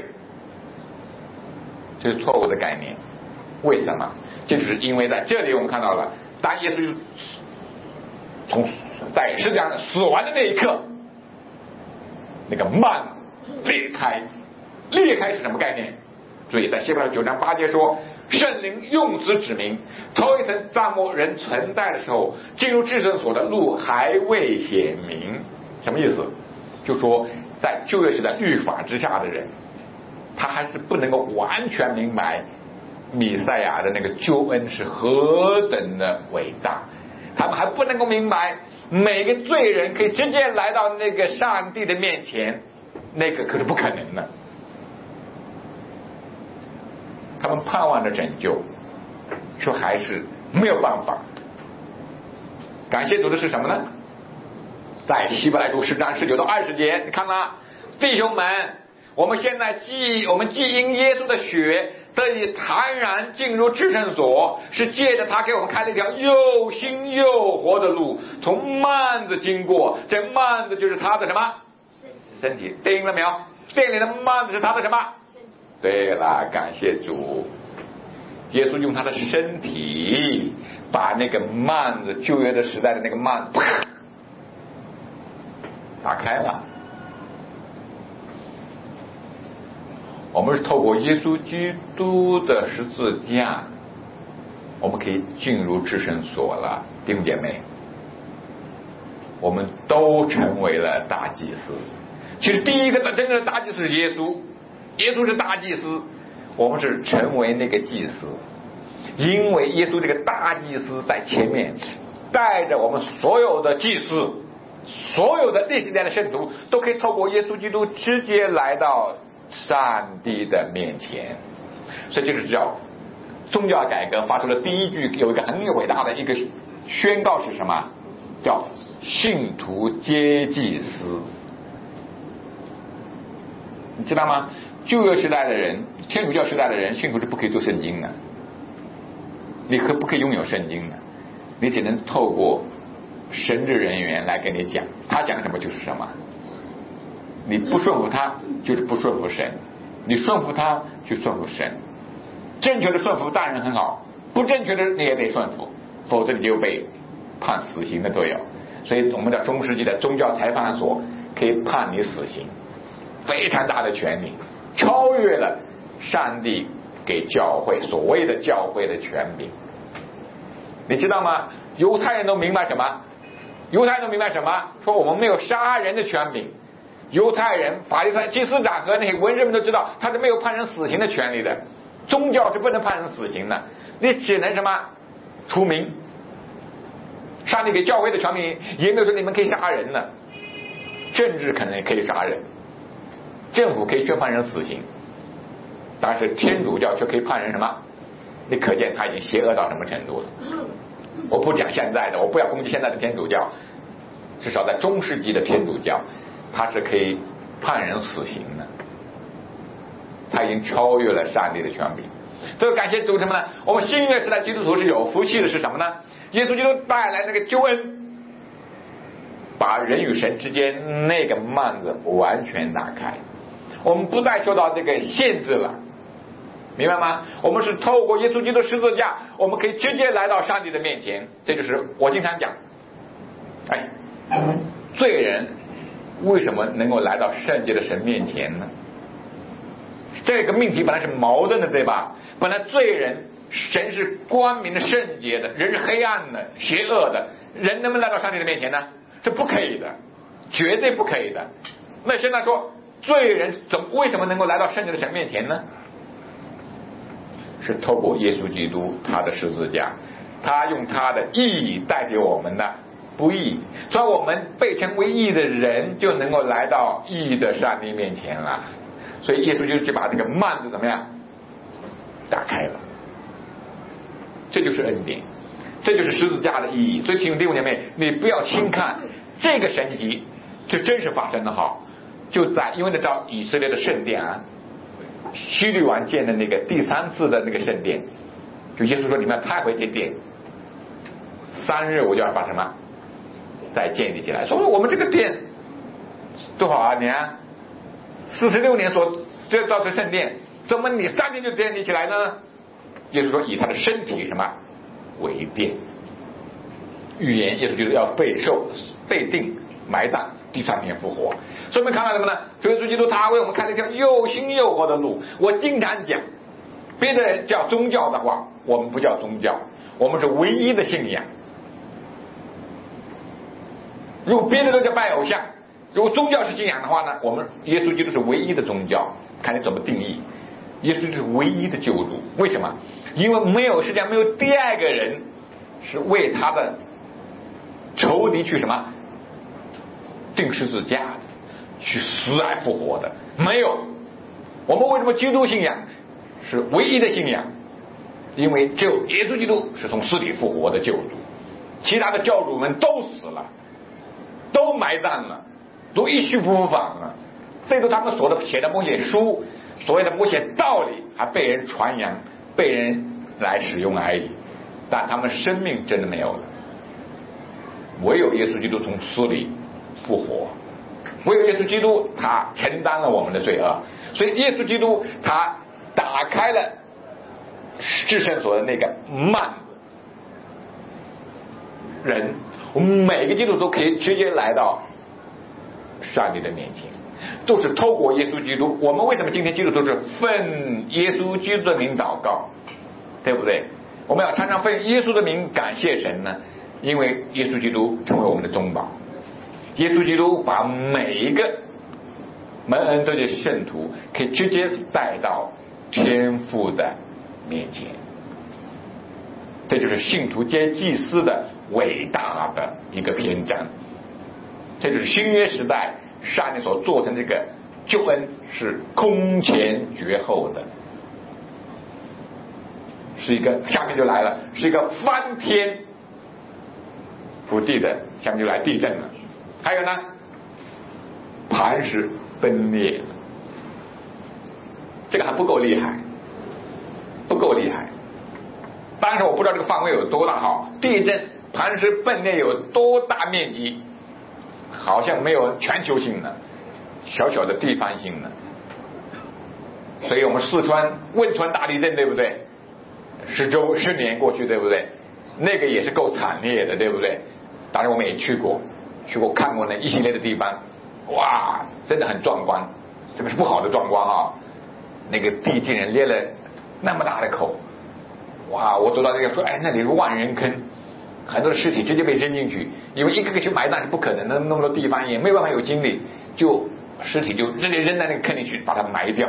[SPEAKER 3] 这是错误的概念。为什么？就是因为在这里我们看到了，当耶稣从在十字架上死亡的那一刻，那个幔子裂开，裂开是什么概念？所以在希伯来九章八节说，圣灵用此指明，头一层帐幕人存在的时候，进入至圣所的路还未显明。什么意思？ 就说在旧约时代律法之下的人，他还是不能够完全明白弥赛亚的那个救恩是何等的伟大，他们还不能够明白每个罪人可以直接来到那个上帝的面前，那个可是不可能的。他们盼望着拯救，却还是没有办法。感谢主的是什么呢？在希伯来书十章十九到二十节，你看了，弟兄们，我们现在既我们既因耶稣的血得以坦然进入至圣所，是借着他给我们开了一条又新又活的路，从幔子经过。这幔子就是他的什么身体，听了没有？这里的幔子是他的什么？对了，感谢主，耶稣用他的身体把那个幔子，旧约的时代的那个幔子啪打开了。我们是透过耶稣基督的十字架，我们可以进入至圣所了。弟兄姐妹，我们都成为了大祭司。其实第一个真正的大祭司是耶稣，耶稣是大祭司，我们是成为那个祭司。因为耶稣这个大祭司在前面带着我们所有的祭司，所有的历史代的圣徒都可以透过耶稣基督直接来到上帝的面前。所以这个叫宗教改革发出的第一句，有一个很伟大的一个宣告是什么？叫信徒皆祭司。你知道吗？旧约时代的人，天主教时代的人，信徒是不可以做圣经的，你可不可以拥有圣经呢？你只能透过神职人员来跟你讲，他讲什么就是什么。你不顺服他，就是不顺服神；你顺服他，就顺服神。正确的顺服当然很好，不正确的你也得顺服，否则你就被判死刑的都有。所以我们的中世纪的宗教裁判所可以判你死刑，非常大的权利，超越了上帝给教会所谓的教会的权柄。你知道吗？犹太人都明白什么？犹太人都明白什么？说我们没有杀人的权柄。犹太人、法利赛、祭司长和那些文人们都知道，他是没有判人死刑的权利的。宗教是不能判人死刑的，你只能什么？除名。上帝给教会的权柄也没有说你们可以杀人的。政治可能可以杀人，政府可以宣判人死刑，但是天主教却可以判人什么？你可见他已经邪恶到什么程度了。我不讲现在的，我不要攻击现在的天主教，至少在中世纪的天主教，他是可以判人死刑的，他已经超越了上帝的权柄。这个感谢主什么呢？我们新约时代基督徒是有福气的，是什么呢？耶稣基督带来那个救恩，把人与神之间那个幔子完全打开，我们不再受到这个限制了，明白吗？我们是透过耶稣基督十字架，我们可以直接来到上帝的面前。这就是我经常讲，哎，罪人为什么能够来到圣洁的神面前呢？这个命题本来是矛盾的，对吧？本来罪人，神是光明的、圣洁的，人是黑暗的、邪恶的，人能不能来到上帝的面前呢？这不可以的，绝对不可以的。那现在说罪人怎么为什么能够来到圣洁的神面前呢？是透过耶稣基督他的十字架，他用他的义带给我们的不义，所以我们被称为义的人就能够来到义的上帝面前了。所以耶稣就就把这个幔子怎么样打开了，这就是恩典，这就是十字架的意义。所以请弟兄姐妹，你不要轻看这个神迹，这真实发生的好，就在因为那照以色列的圣殿啊，希律王建的那个第三次的那个圣殿，就耶稣说你们要拆回这殿，三日我就要把什么再建立起来。所以我们这个殿多少年？四十六年所这造成圣殿，怎么你三天就建立起来呢？耶稣说以他的身体什么为殿，预言耶稣就是要被受、被定、埋葬，第三天复活。所以我们看到什么呢？耶稣基督他为我们开了一条又新又活的路。我经常讲，别的人叫宗教的话，我们不叫宗教，我们是唯一的信仰。如果别的都叫拜偶像， 如果宗教是信仰的话呢，我们耶稣基督是唯一的宗教，看你怎么定义。耶稣就是唯一的救主，为什么？因为没有世界上没有第二个人是为他的仇敌去什么钉十字架的，去死而复活的，没有。我们为什么基督信仰是唯一的信仰？因为只有耶稣基督是从死里复活的救主，其他的教主们都死了，都埋葬了，都一去不复返了。最多他们所的写的某些书，所谓的某些道理还被人传扬，被人来使用而已，但他们生命真的没有了。唯有耶稣基督从死里复活，唯有耶稣基督他承担了我们的罪恶，所以耶稣基督他打开了至圣所的那个幔子，人我们每个基督徒都可以直接来到上帝的面前，都是透过耶稣基督。我们为什么今天基督徒是奉耶稣基督的名祷告，对不对？我们要常常奉耶稣的名感谢神呢，因为耶稣基督成为我们的中保。耶稣基督把每一个蒙恩得的圣徒可以直接带到天父的面前，这就是信徒皆祭司的伟大的一个篇章。这就是新约时代上帝所做成这个救恩是空前绝后的，是一个下面就来了，是一个翻天覆地的，下面就来地震了。还有呢，磐石崩裂了，这个还不够厉害，不够厉害。当时我不知道这个范围有多大哈，地震磐石崩裂有多大面积，好像没有全球性的，小小的地方性的。所以我们四川汶川大地震对不对？十周十年过去对不对？那个也是够惨烈的对不对？当然我们也去过，去过看过那一系列的地方，哇，真的很壮观。这个是不好的壮观啊！那个地竟然裂了那么大的口，哇！我走到这个说，哎，那里是万人坑，很多的尸体直接被扔进去，因为一个个去埋葬是不可能的，那么多地方也没有办法有精力，就尸体就直接扔在那个坑里去，把它埋掉。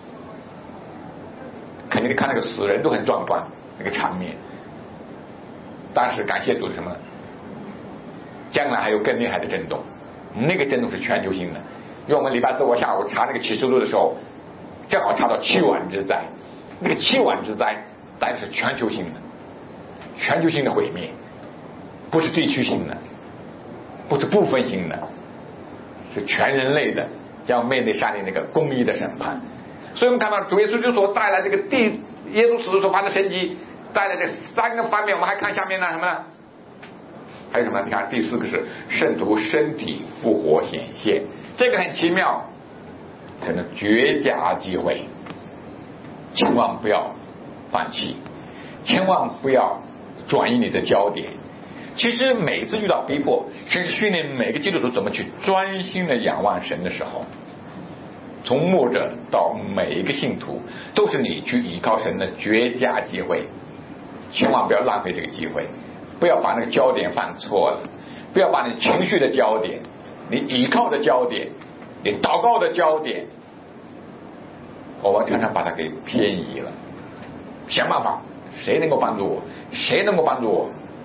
[SPEAKER 3] 肯定看那个死人都很壮观，那个场面。但是感谢主是什么？将来还有更厉害的震动，那个震动是全球性的。因为我们礼拜四我下午查那个启示录的时候，正好查到七碗之灾，那个七碗之灾但是全球性的，全球性的毁灭，不是地区性的，不是部分性的，是全人类的，将面对上帝那个公义的审判。所以我们看到主耶稣就所带来这个地，耶稣死所发的神迹，带来这三个方面。我们还看下面呢什么呢？还有什么？你看第四个是圣徒身体复活显现，这个很奇妙，可能绝佳机会，千万不要放弃，千万不要转移你的焦点。其实每次遇到逼迫，甚至训练每个基督徒怎么去专心的仰望神的时候，从牧者到每一个信徒，都是你去依靠神的绝佳机会，千万不要浪费这个机会，不要把那个焦点放错了，不要把你情绪的焦点，你依靠的焦点，你祷告的焦点，我们常常把它给偏移了。想办法，谁能够帮助我？谁能够帮助我？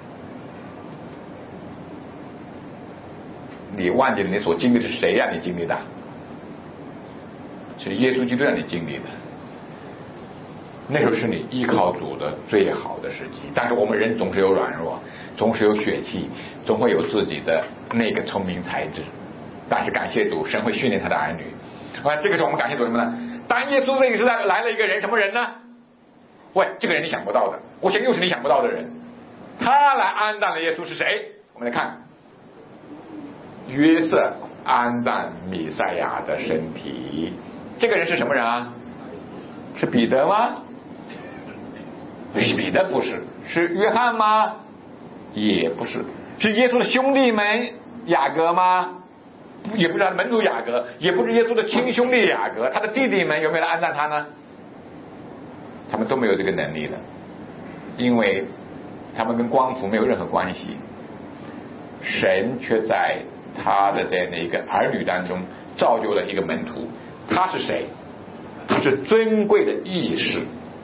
[SPEAKER 3] 你忘记了你所经历的是谁让你经历的？是耶稣基督让你经历的。那时候是你依靠主的最好的时机。但是我们人总是有软弱，总是有血气，总会有自己的那个聪明才智。但是感谢主，神会训练他的儿女。啊，这个时候我们感谢主什么呢？当耶稣那个时代来了一个人，什么人呢？喂，这个人你想不到的，我想又是你想不到的人。他来安葬了耶稣是谁？我们来看，约瑟安葬弥赛亚的身体。这个人是什么人啊？是彼得吗？不是彼得，不是。是约翰吗？也不是。是耶稣的兄弟们雅各吗？也不是他的门徒雅各，也不是耶稣的亲兄弟雅各。他的弟弟们有没有来安葬他呢？他们都没有这个能力的，因为他们跟光复没有任何关系。神却在他的在那个儿女当中造就了一个门徒。他是谁？他是尊贵的义士。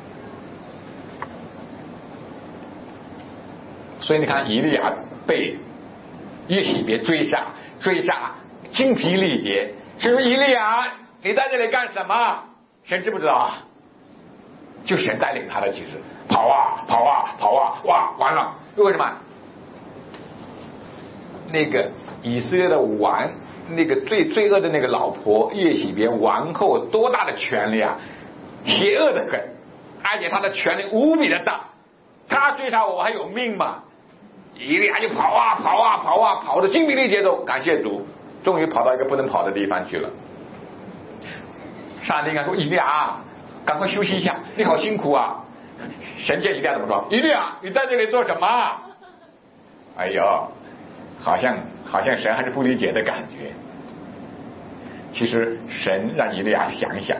[SPEAKER 3] 所以你看以利亚被耶洗别追杀，追杀精疲力竭。是说以利亚你在这里干什么？神知不知道啊？就神带领他的，其实跑啊跑啊跑啊，哇，完了！为什么？那个以色列的王，那个最罪恶的那个老婆耶洗别王后，多大的权力啊！邪恶的很，而且他的权力无比的大。他追杀我，我还有命吗？以利亚就跑啊跑啊跑啊，跑的精疲力竭都，感谢主，终于跑到一个不能跑的地方去了。上帝应该说：“以利亚，赶快休息一下，你好辛苦啊！”神见以利亚怎么说？以利亚，你在这里做什么？哎呦，好像好像神还是不理解的感觉。其实神让以利亚想一想，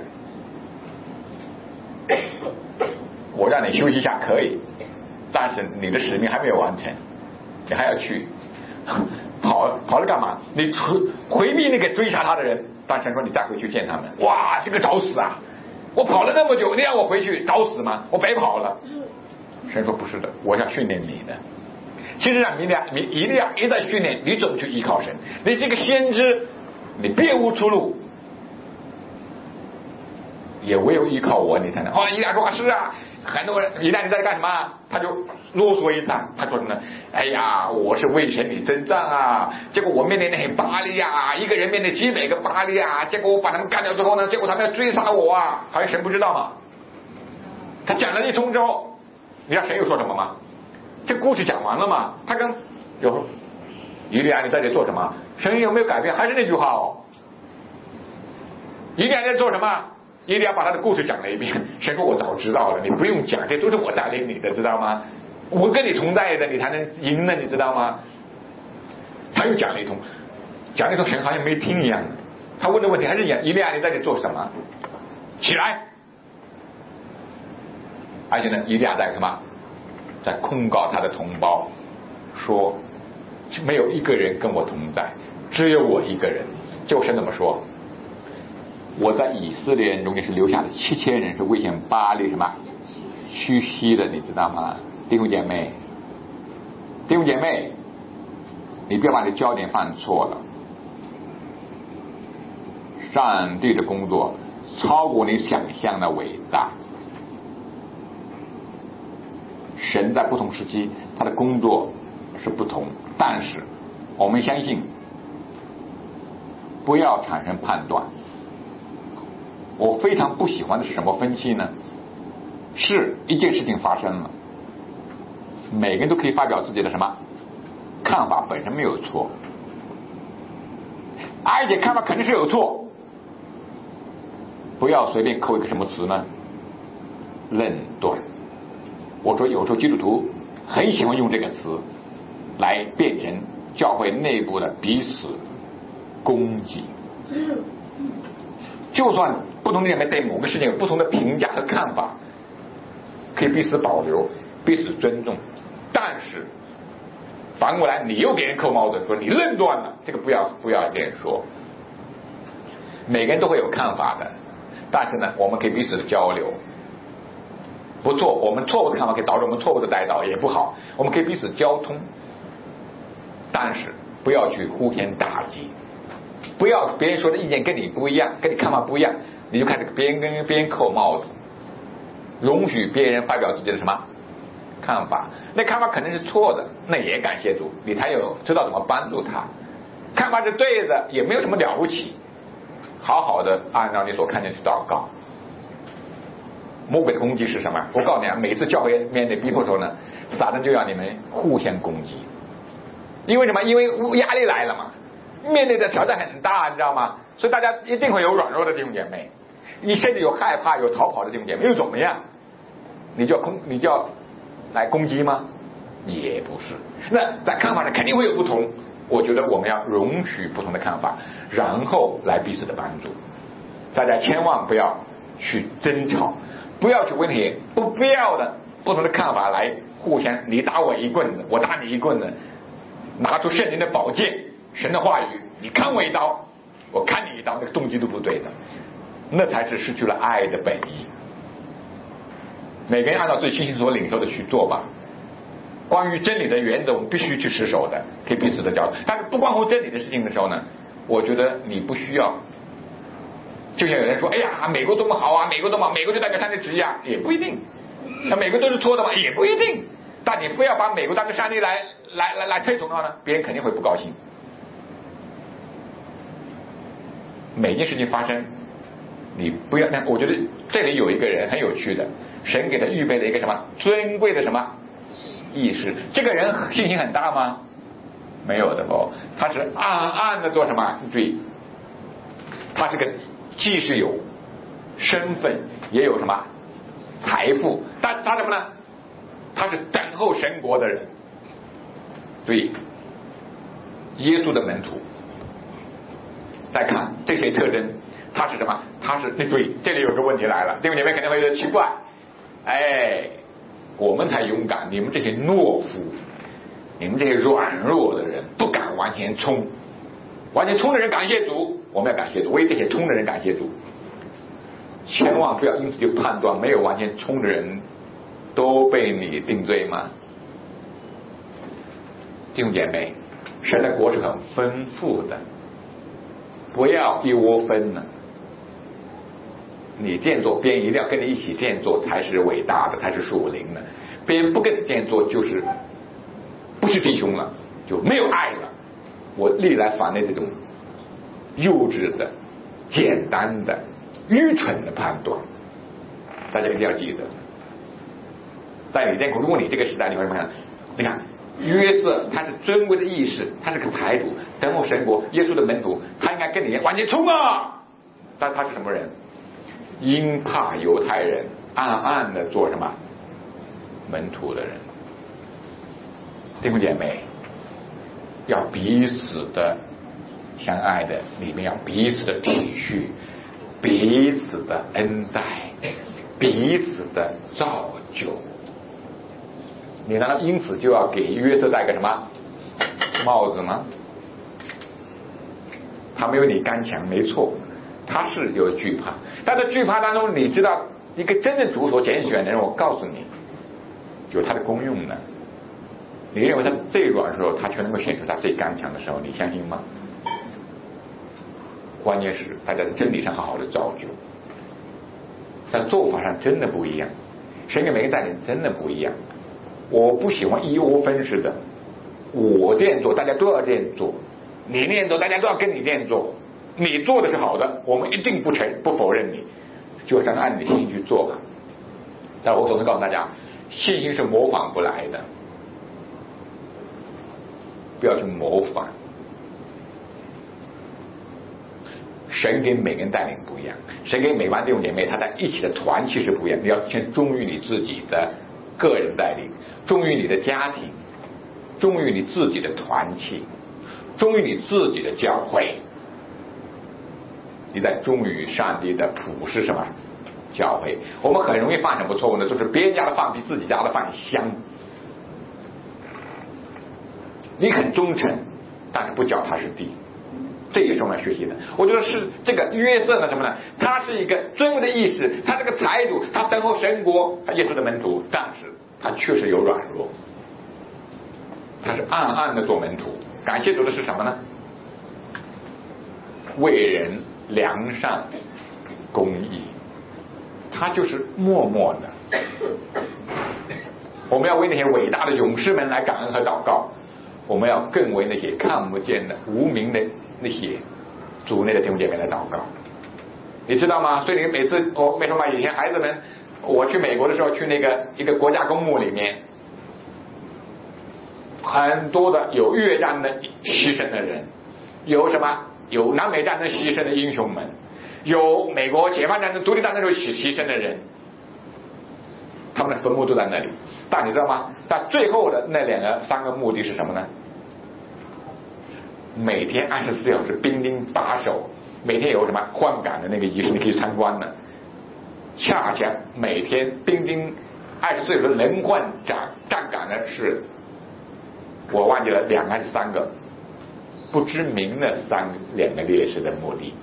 [SPEAKER 3] 我让你休息一下可以，但是你的使命还没有完成，你还要去跑跑了干嘛？你回避那个追杀他的人。但神说：“你再回去见他们。”哇，这个找死啊！我跑了那么久，你让我回去找死吗？我白跑了。神说：“不是的，我要训练你的。”其实让以利亚，以利亚一旦训练，你怎么去依靠神？你是一个先知，你别无出路，也唯有依靠我，你才能。哦，以利亚说：“是啊。”很多人，以利亚你在干什么？他就啰嗦一番，他说什么呢？哎呀，我是为神理征战啊！结果我面对那些巴利啊，一个人面对几百个巴利啊，结果我把他们干掉之后呢，结果他们要追杀我啊！好像神不知道嘛。他讲了一通之后，你知道神又说什么吗？这故事讲完了嘛？他跟有说，以利亚你在这做什么？神有没有改变？还是那句话哦。以利亚在做什么？以利亚把他的故事讲了一遍。神说：“我早知道了，你不用讲，这都是我带领你的，知道吗？我跟你同在的，你才能赢的，你知道吗？”他又讲了一通，讲了一通，神好像没听一样。他问的问题还是以利亚你在这做什么？起来！而且呢，以利亚在什么？在控告他的同胞，说没有一个人跟我同在，只有我一个人。结果神怎么说？我在以色列人中间是留下了七千人是危险巴利什么屈膝的，你知道吗？弟兄姐妹，弟兄姐妹，你不要把你焦点放错了。上帝的工作超过你想象的伟大。神在不同时期他的工作是不同，但是我们相信不要产生判断。我非常不喜欢的是什么分析呢？是一件事情发生了，每个人都可以发表自己的什么看法，本身没有错，而且看法肯定是有错，不要随便扣一个什么词呢？论断。我说有时候基督徒很喜欢用这个词来变成教会内部的彼此攻击。就算不同的人对某个事情有不同的评价和看法，可以彼此保留，彼此尊重，但是反过来你又给人扣帽子，说你论断了，这个不要不要这样说。每个人都会有看法的，但是呢，我们可以彼此的交流。不错，我们错误的看法可以导致我们错误的带导，也不好。我们可以彼此交通，但是不要去互相打击。不要别人说的意见跟你不一样，跟你看法不一样，你就开始别人跟别人扣帽子。容许别人发表自己的什么看法，那看法肯定是错的，那也感谢主，你才有知道怎么帮助他。看法是对的，也没有什么了不起，好好的按照你所看见去祷告。魔鬼的攻击是什么？我告诉你啊，每次教会面对逼迫的时候呢，撒旦就要你们互相攻击。因为什么？因为压力来了嘛，面对的挑战很大，你知道吗？所以大家一定会有软弱的弟兄姐妹，你甚至有害怕有逃跑的弟兄姐妹，又怎么样？你就要攻你就要来攻击吗？也不是。那在看法上肯定会有不同，我觉得我们要容许不同的看法，然后来彼此的帮助。大家千万不要去争吵，不要去为那些不必要的不同的看法来互相你打我一棍子，我打你一棍子，拿出圣灵的宝剑神的话语，你砍我一刀，我砍你一刀，那个动机都不对的，那才是失去了爱的本意。每个人按照自己信心所领受的去做吧。关于真理的原则，我们必须去持守的，可以彼此的交流。但是不关乎真理的事情的时候呢，我觉得你不需要。就像有人说，哎呀，美国多么好啊，美国多么好，美国就代表上帝旨意啊，也不一定。那美国都是错的吗？也不一定。但你不要把美国当成上帝来来来来推崇的话呢，别人肯定会不高兴。每件事情发生，你不要。我觉得这里有一个人很有趣的，神给他预备了一个什么尊贵的什么意识。这个人信心很大吗？没有的哦，他是暗暗的做什么？对，他是个既是有身份，也有什么财富，但是他什么呢？他是等候神国的人。对，耶稣的门徒。再看这些特征，他是什么？他是对，这里有个问题来了，弟兄姐妹肯定会觉得奇怪，哎，我们才勇敢，你们这些懦夫，你们这些软弱的人不敢往前冲，往前冲的人感谢主，我们要感谢主，为这些冲的人感谢主，千万不要因此就判断没有往前冲的人都被你定罪吗？弟兄姐妹，神的国是很丰富的，不要一窝蜂呢。你建作，别人一定要跟你一起建作才是伟大的，才是属灵的。别人不跟你建作，就是不是弟兄了，就没有爱了。我历来反对这种幼稚的、简单的、愚蠢的判断，大家一定要记得。在你这，如果你这个时代，你会发现，你看约瑟他是尊贵的义士，他是个财主，等候神国，耶稣的门徒，他应该跟你往前冲啊！但他是什么人？因怕犹太人，暗暗的做什么门徒的人。弟兄姐妹，要彼此的相爱的里面要彼此的体恤，彼此的恩待，彼此的造就。你难道因此就要给约瑟戴个什么帽子吗？他没有你刚强，没错，他是有惧怕，但在惧怕当中，你知道一个真正主所拣选的人，我告诉你，有他的功用呢。你认为他最软的时候，他却能够显出他最刚强的时候，你相信吗？关键是大家在真理上好好的造就，在做法上真的不一样，神给每个带领真的不一样。我不喜欢一窝蜂似的，我这样做大家都要这样做，你那样做大家都要跟你这样做，你做的是好的，我们一定不承不否认你，就这样按你的信心去做吧。但我总是告诉大家，信心是模仿不来的，不要去模仿。神给每个人带领不一样，神给每班弟兄姐妹他在一起的团契是不一样，你要先忠于你自己的个人带领，忠于你的家庭，忠于你自己的团契，忠于你自己的教会，你在忠于上帝的普世什么教会。我们很容易犯什么错误呢？就是别人家的饭比自己家的饭香。你很忠诚，但是不脚踏实地，这也是我们要学习的。我觉得是这个约瑟呢什么呢？他是一个尊贵的意识，他是个财主，他等候神国，他耶稣的门徒，但是他确实有软弱，他是暗暗的做门徒。感谢主的是什么呢？为人良善公义，他就是默默的。我们要为那些伟大的勇士们来感恩和祷告，我们要更为那些看不见的无名的那些主内的弟兄姐妹来祷告。你知道吗？所以你每次我为什么以前孩子们，我去美国的时候，去那个一个国家公墓里面，很多的有越战的牺牲的人，有什么有南北战争牺牲的英雄们，有美国解放战争独立战争时候牺牲的人，他们的坟墓都在那里。但你知道吗？但最后的那两个三个目的是什么呢？每天二十四小时兵丁把守，每天有什么换岗的那个仪式你可以参观的，恰恰每天兵丁二十四小时轮换站站岗的是我忘记了两个还是三个， 不知名的三两个烈士的墓地。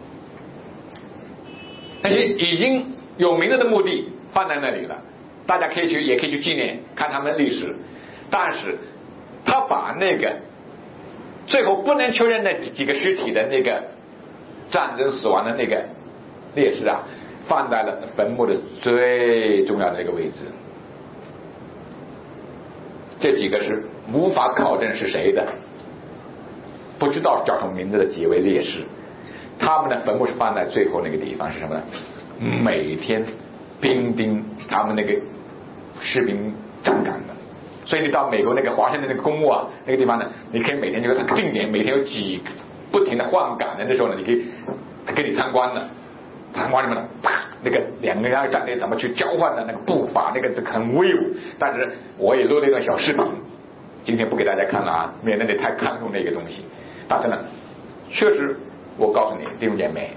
[SPEAKER 3] 那些已经有名字的墓地放在那里了，大家可以去，也可以去纪念，看他们的历史。但是他把那个最后不能确认那几个尸体的那个战争死亡的那个烈士啊，放在了坟墓的最重要的那个位置。这几个是无法考证是谁的，不知道叫什么名字的几位烈士，他们的坟墓是放在最后那个地方，是什么呢？每天兵丁他们那个士兵站岗的，所以你到美国那个华盛顿那个公墓啊那个地方呢，你可以每天就定点，每天有几不停的换岗的，那时候呢，你可以他给你参观的，参观里面呢，啪，那个两个人战队怎么去交换的那个步伐，那个这个很威武。但是我也录了一段小视频，今天不给大家看了啊，免得你太看重那个东西。但是呢，确实我告诉你，弟兄姐妹，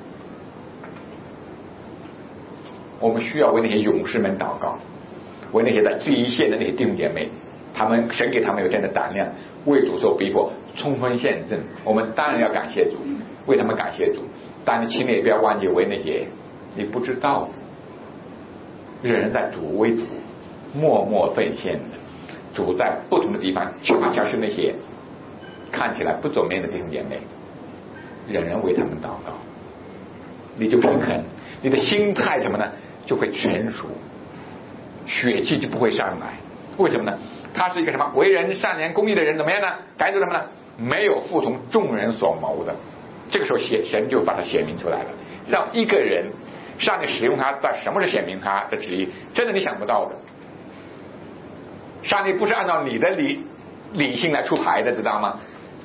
[SPEAKER 3] 我们需要为那些勇士们祷告，为那些在最一线的那些弟兄姐妹，他们神给他们有这样的胆量，为主受逼迫，冲锋陷阵，我们当然要感谢主，为他们感谢主。但你请你也不要忘记为那些你不知道的人在主为主默默奉献的，主在不同的地方恰恰是那些看起来不走面的弟兄姐妹，人人为他们祷告，你就平衡，你的心态什么呢就会成熟，血气就不会上来。为什么呢？他是一个什么为人善良公义的人，怎么样呢？该做什么呢？没有服从众人所谋的。这个时候神就把它显明出来了，让一个人上帝使用他在什么是显明他的旨意，真的你想不到的。上帝不是按照你的理理性来出牌的，知道吗？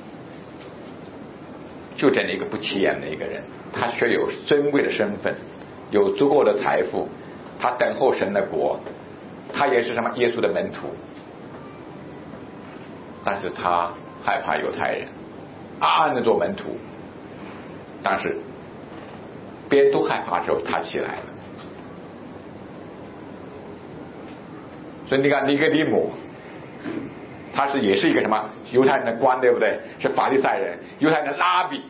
[SPEAKER 3] 就这样一个不起眼的一个人，他却有尊贵的身份，有足够的财富，他等候神的国，他也是什么耶稣的门徒，但是他害怕犹太人，暗暗的做门徒。但是别人都害怕的时候，他起来了。所以你看尼哥底母，他是也是一个什么犹太人的官，对不对？是法利赛人，犹太人的拉比，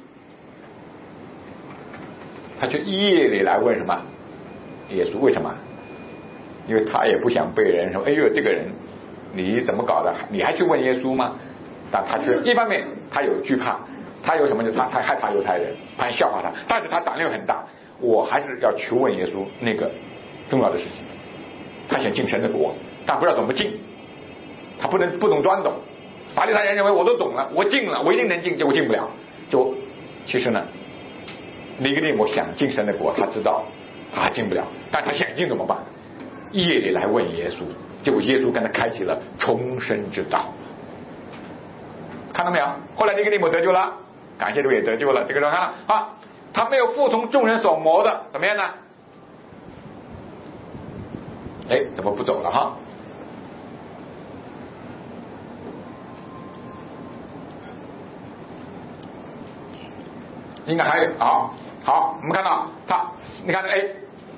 [SPEAKER 3] 他却夜里来问什么耶稣？为什么？因为他也不想被人说，哎呦，这个人你怎么搞的？你还去问耶稣吗？但他却一方面他有惧怕，他有什么？就他他害怕犹太人，怕笑话他，但是他胆量很大，我还是要求问耶稣那个重要的事情。他想进神的国，但不知道怎么进，他不能不懂装懂。法利赛人认为我都懂了，我进了，我一定能进，结果进不了。就其实呢，尼哥底母想进神的国，他知道他还进不了，但他想进怎么办？夜里来问耶稣，结果耶稣跟他开启了重生之道。看到没有？后来尼哥底母得救了，感谢主也得救了。这个时候看了啊，他没有服从众人所谋的，怎么样呢？哎，怎么不走了哈？应该还有，好，好，我们看到他，你看到哎，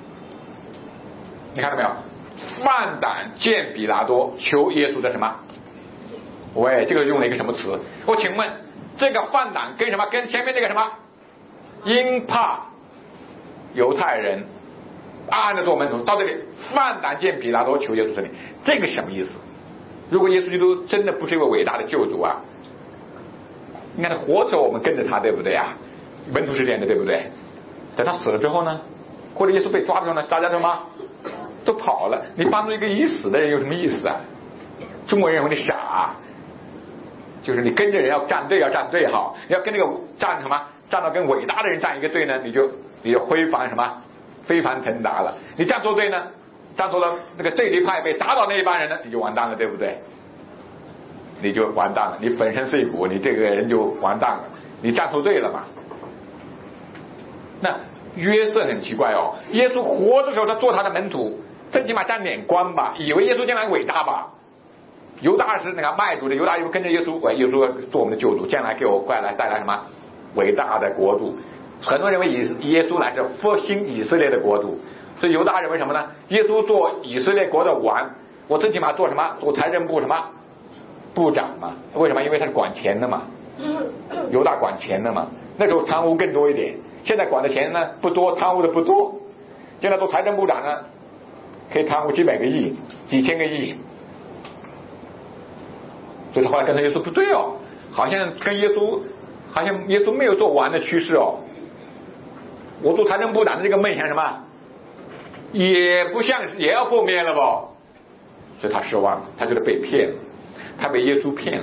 [SPEAKER 3] 你看到没有？放胆见比拉多求耶稣的什么？喂，这个用了一个什么词？我请问，这个放胆跟什么？跟前面那个什么？因怕犹太人暗暗的做门徒，到这里放胆见比拉多求耶稣这里，这个什么意思？如果耶稣基督真的不是一位伟大的救主啊，你看他活着我们跟着他，对不对啊？门徒是这样的，对不对？等他死了之后呢，或者耶稣被抓住呢，大家什么都跑了，你帮助一个已死的人有什么意思啊？中国人认为你傻啊，就是你跟着人要站队，要站队好，你要跟那个站什么站到跟伟大的人站一个队呢，你就你就挥凡什么飞黄腾达了。你站错队呢，站错了那个对立派被打倒那一帮人呢，你就完蛋了，对不对？你就完蛋了，你粉身碎骨，你这个人就完蛋了，你站错队了嘛。那约瑟很奇怪哦，耶稣活的时候他做他的门徒，最起码沾点光吧，以为耶稣将来伟大吧。犹大是那个卖主的，犹大又跟着耶稣，喂，耶稣做我们的救主，将来给我快来带来什么伟大的国度。很多人认为以耶稣来是复兴以色列的国度，所以犹大认为什么呢？耶稣做以色列国的王，我最起码做什么？做财政部什么部长嘛？为什么？因为他是管钱的嘛。 犹大管钱的嘛，那时候贪污更多一点，现在管的钱呢不多，贪污的不多。现在做财政部长呢，可以贪污几百个亿、几千个亿。所以他后来跟着耶稣不对哦，好像跟耶稣，好像耶稣没有做完的趋势哦。我做财政部长的这个梦想什么，也不像也要破灭了吧？所以他失望了，他觉得被骗了，他被耶稣骗了。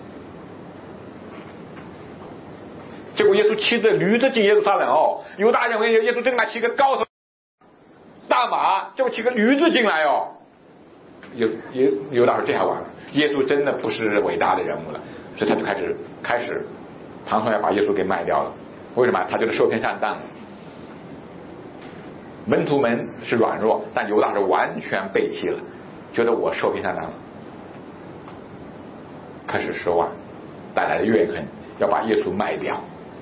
[SPEAKER 3] 结果耶稣骑着驴子进耶路撒冷哦，犹大认为耶稣正在骑个高头大马，结果骑个驴子进来哦。犹犹犹大说这下完了，耶稣真的不是伟大的人物了，所以他就开始开始唐僧要把耶稣给卖掉了。为什么？他觉得受骗上当了。门徒们是软弱，但犹大是完全背弃了，觉得我受骗上当了，开始失望，带来了怨恨，要把耶稣卖掉。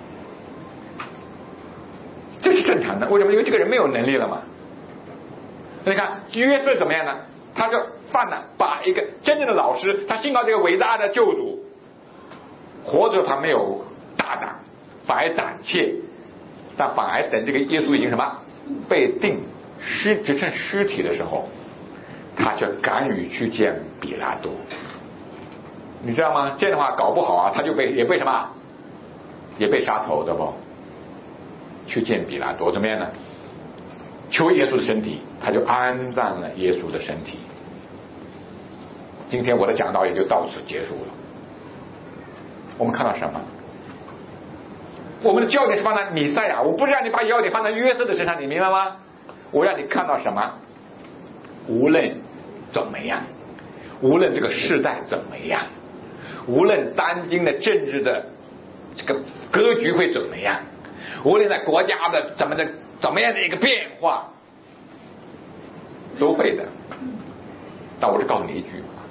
[SPEAKER 3] 这是正常的，为什么？因为这个人没有能力了嘛。你看约瑟怎么样呢？他就犯了，把一个真正的老师，他信靠这个伟大的救主，活着他没有大胆，反而胆怯，但反而等这个耶稣已经什么被定尸只剩尸体的时候，他就敢于去见比拉多。你知道吗？这样的话搞不好啊，他就被也被什么也被杀头的不？去见比拉多怎么样呢？求耶稣的身体，他就安葬了耶稣的身体。今天我的讲道也就到此结束了。我们看到什么？我们的焦点是放在弥赛亚，我不是让你把焦点放在约瑟的身上，你明白吗？我让你看到什么？无论怎么样，无论这个世代怎么样，无论当今的政治的这个格局会怎么样，无论在国家的怎么的怎么样的一个变化，都会的。但我是告诉你一句，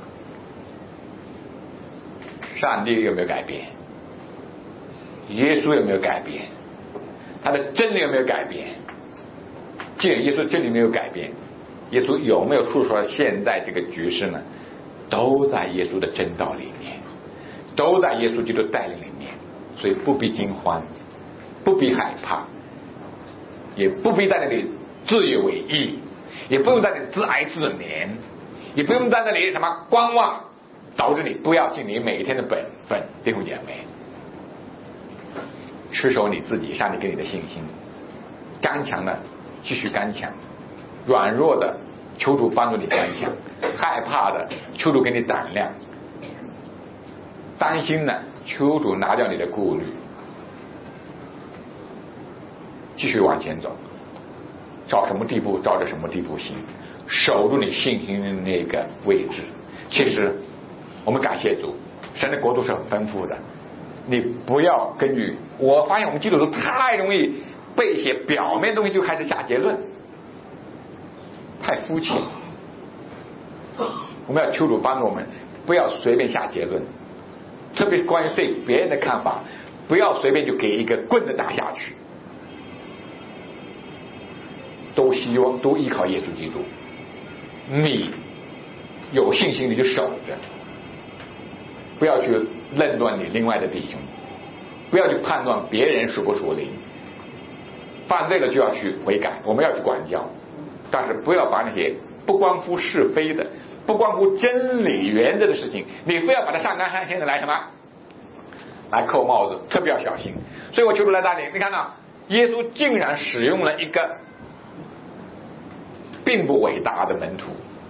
[SPEAKER 3] 上帝有没有改变？耶稣有没有改变？他的真理有没有改变？既然耶稣真理没有改变，耶稣有没有诉说现在这个局势呢？都在耶稣的真道里面，都在耶稣基督带领里面，所以不必惊慌，不必害怕，也不必在那里自以为意，也不用在那里自哀自怜，也不用在那里什么观望，导致你不要尽你每一天的本分。弟兄姐妹，持守你自己上帝给你的信心，刚强的继续刚强，软弱的求主帮助你刚强，害怕的求主给你胆量，担心的求主拿掉你的顾虑，继续往前走，到什么地步照着什么地步行，守住你信心的那个位置。其实我们感谢主，神的国度是很丰富的，你不要根据，我发现我们基督徒太容易被一些表面东西就开始下结论，太肤浅。我们要求主帮助我们，不要随便下结论，特别是关于对别人的看法，不要随便就给一个棍子打下去，都希望都依靠耶稣基督。你有信心你就守着，不要去论断你另外的弟兄，不要去判断别人属不属灵，犯罪了就要去悔改，我们要去管教，但是不要把那些不关乎是非的，不关乎真理原则的事情，你非要把它上纲上线的来什么来扣帽子，特别要小心。所以我求主来带领，你看到耶稣竟然使用了一个并不伟大的门徒，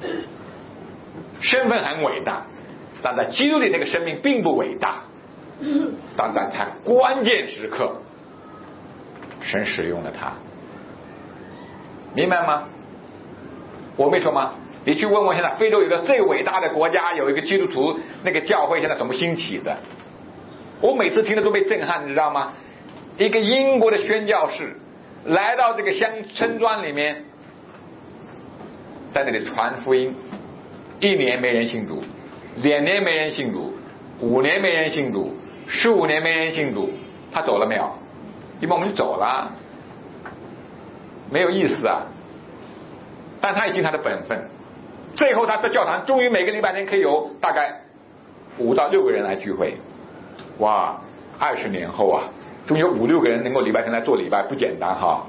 [SPEAKER 3] 身份很伟大，但在基督里那个生命并不伟大，但在他关键时刻神使用了他，明白吗？我没说吗？你去问问现在非洲有个最伟大的国家，有一个基督徒那个教会现在怎么兴起的，我每次听的都被震撼，你知道吗？一个英国的宣教士来到这个乡村庄里面，在那里传福音，一年没人信主，两年没人信主，五年没人信主，十五年没人信主，他走了没有？一般我们就走了，没有意思啊。但他已尽他的本分，最后他在教堂终于每个礼拜天可以有大概五到六个人来聚会，哇！ 二十年后啊，终有五六个人能够礼拜天来做礼拜，不简单哈。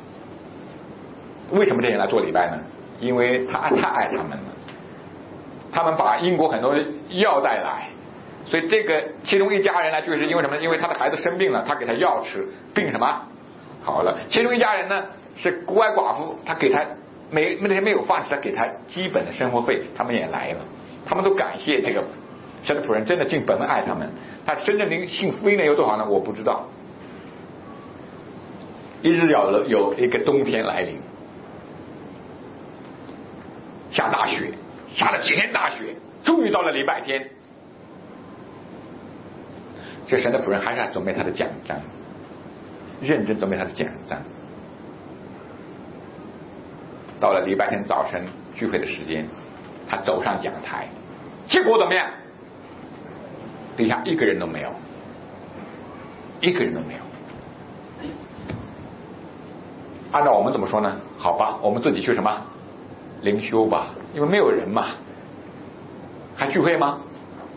[SPEAKER 3] 为什么这些人来做礼拜呢？因为他太爱他们了。他们把英国很多药带来，所以这个其中一家人呢，就是因为什么？因为他的孩子生病了，他给他药吃，病什么好了。其中一家人呢是孤儿寡妇，他给他没那天没有饭吃，他给他基本的生活费，他们也来了，他们都感谢这个神的仆人，真的尽本分爱他们。他真正灵信福音的有多少呢？我不知道。一直有有一个冬天来临，下大雪。下了几天大雪，终于到了礼拜天。这神的仆人还是要准备他的奖章，认真准备他的奖章。到了礼拜天早晨聚会的时间，他走上讲台，结果怎么样？底下一个人都没有，一个人都没有。按照我们怎么说呢？好吧，我们自己去什么灵修吧。因为没有人嘛，还聚会吗？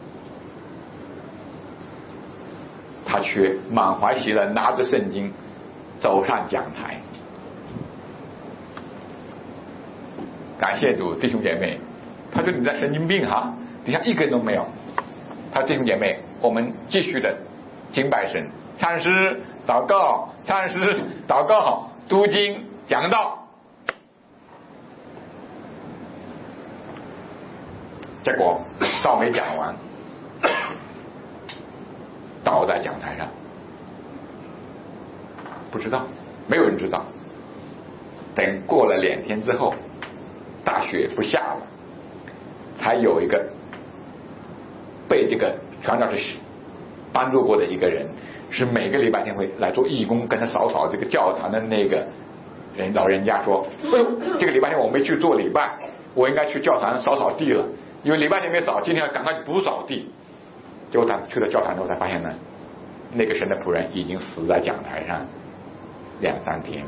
[SPEAKER 3] 他却满怀喜乐，拿着圣经走上讲台。感谢主，弟兄姐妹。他说你在神经病哈，底下一个人都没有。他说弟兄姐妹，我们继续的敬拜神，唱诗、祷告，唱诗、祷告，读经、讲道。结果道没讲完，倒在讲台上，不知道，没有人知道。等过了两天之后，大雪不下了，才有一个被这个传道士帮助过的一个人，是每个礼拜天会来做义工，跟他扫扫这个教堂的那个人老人家说：“哎呦，这个礼拜天我没去做礼拜，我应该去教堂扫扫地了。”因为礼拜天没扫，今天要赶快补扫地。结果他去了教堂之后才发现呢，那个神的仆人已经死在讲台上两三天。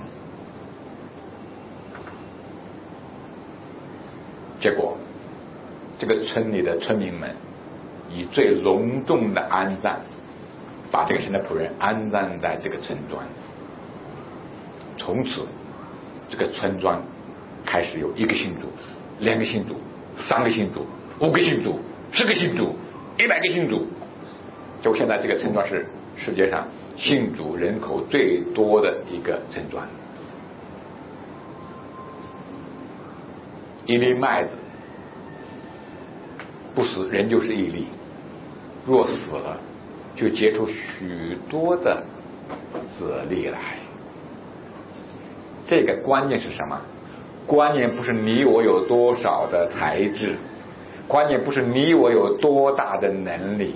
[SPEAKER 3] 结果这个村里的村民们以最隆重的安葬，把这个神的仆人安葬在这个村庄。从此这个村庄开始有一个信主，两个信主，三个信主，五个信主，十个信主，一百个信主。就现在这个村庄是世界上信主人口最多的一个村庄。一粒麦子不死，人就是一粒；若死了，就结出许多的子粒来。这个关键是什么？关键不是你我有多少的才智，关键不是你我有多大的能力，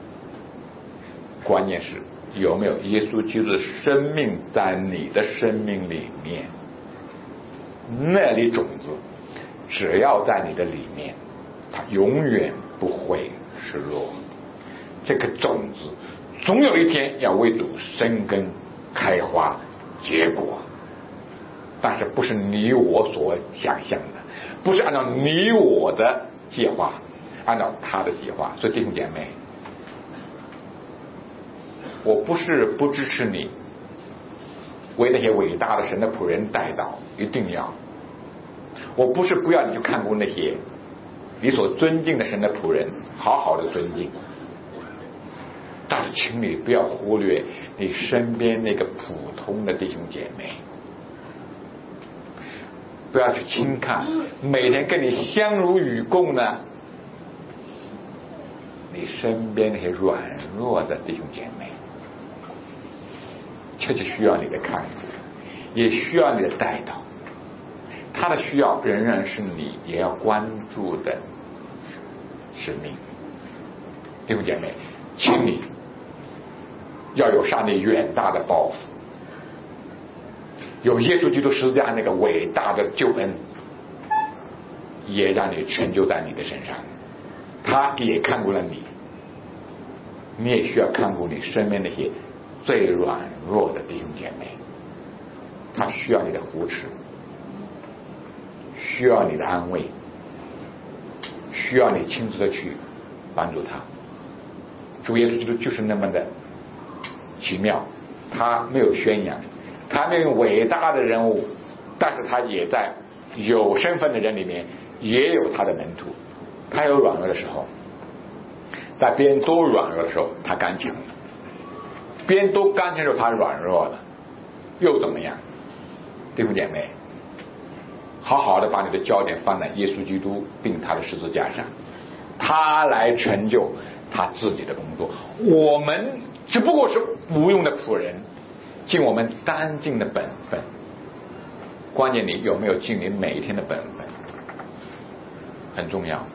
[SPEAKER 3] 关键是有没有耶稣基督的生命在你的生命里面。那粒种子只要在你的里面，它永远不会失落。这个种子总有一天要为主生根开花结果，但是不是你我所想象的，不是按照你我的计划，按照他的计划。所以弟兄姐妹，我不是不支持你为那些伟大的神的仆人代祷，一定要。我不是不要你去看过那些你所尊敬的神的仆人，好好的尊敬，但是请你不要忽略你身边那个普通的弟兄姐妹，不要去轻看每天跟你相濡以共呢你身边那些软弱的弟兄姐妹。这就需要你的看顾，也需要你的带导。他的需要仍然是你也要关注的使命。弟兄姐妹，请你要有上帝远大的抱负，有耶稣基督十字架那个伟大的救恩，也让你成就在你的身上。他也看顾了你，你也需要看顾你身边那些最软弱的弟兄姐妹。他需要你的扶持，需要你的安慰，需要你亲自的去帮助他。主耶稣基督就是那么的奇妙，他没有宣扬，他没有伟大的人物，但是他也在有身份的人里面也有他的门徒。他有软弱的时候，在别人都软弱的时候他刚强了，别人都刚强的时候他软弱了，又怎么样？弟兄姐妹，好好的把你的焦点放在耶稣基督并他的十字架上，他来成就他自己的工作，我们只不过是无用的仆人，尽我们当尽的本分。关键你有没有尽你每一天的本分很重要。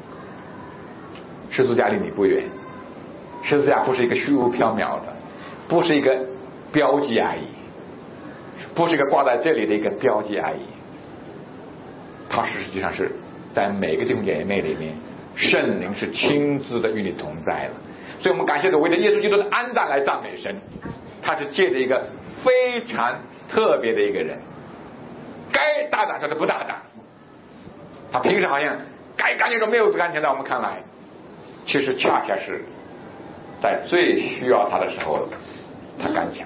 [SPEAKER 3] 十字架离你不远，十字架不是一个虚无缥缈的，不是一个标记而已，不是一个挂在这里的一个标记而已，它实际上是在每个弟兄姐妹里面，圣灵是亲自的与你同在了。所以我们感谢主，为了耶稣基督的安葬来赞美神，他是借着一个非常特别的一个人，该大胆他不大胆，他平时好像该干净都没有干净，在我们看来其实恰恰是在最需要他的时候他刚强。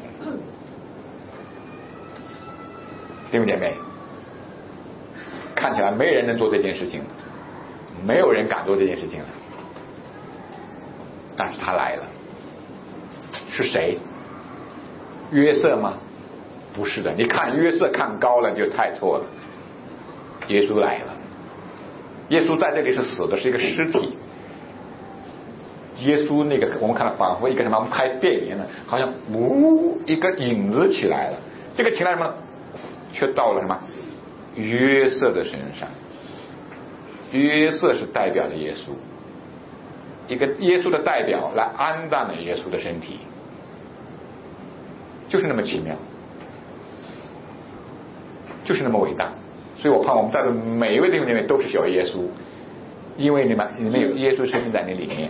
[SPEAKER 3] 弟兄姐妹，看起来没人能做这件事情，没有人敢做这件事情了，但是他来了。是谁？约瑟吗？不是的，你看约瑟看高了就太错了。耶稣来了，耶稣在这里是死的，是一个尸体。耶稣那个我们看到仿佛一个什么，我们拍电影呢，好像呜一个影子起来了，这个起来什么却到了什么约瑟的身上。约瑟是代表了耶稣，一个耶稣的代表来安葬了耶稣的身体，就是那么奇妙，就是那么伟大。所以我盼我们在座每一位弟兄姐妹都是小耶稣，因为你们你们有耶稣生命在你里面，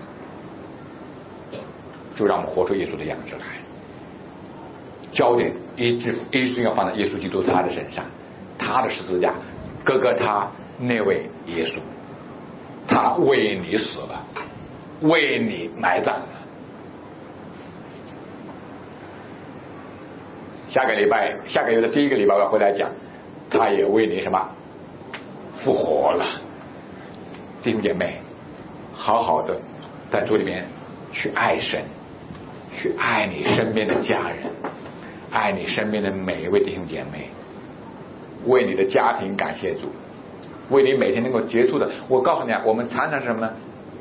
[SPEAKER 3] 就让我们活出耶稣的样子来。焦点一直一直要放在耶稣基督他的身上，他的十字架，哥哥他那位耶稣，他为你死了，为你埋葬了。下个礼拜下个月的第一个礼拜我要回来讲，他也为你什么复活了。弟兄姐妹，好好的在主里面去爱神，去爱你身边的家人，爱你身边的每一位弟兄姐妹，为你的家庭感谢主，为你每天能够接触的。我告诉你啊，我们常常是什么呢？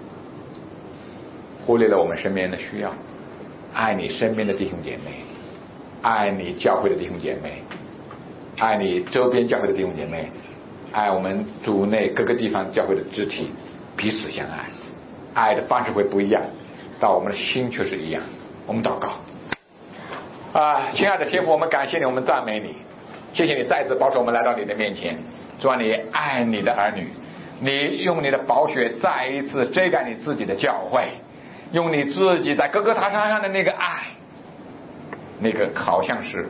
[SPEAKER 3] 忽略了我们身边的需要。爱你身边的弟兄姐妹，爱你教会的弟兄姐妹，爱你周边教会的弟兄姐妹，爱我们组内各个地方教会的肢体，彼此相爱。爱的方式会不一样，但我们的心却是一样。我们祷告啊，亲爱的天父，我们感谢你，我们赞美你，谢谢你再次保守我们来到你的面前。主啊，你爱你的儿女，你用你的宝血再一次遮盖你自己的教会，用你自己在各个塔山上的那个爱，那个好像是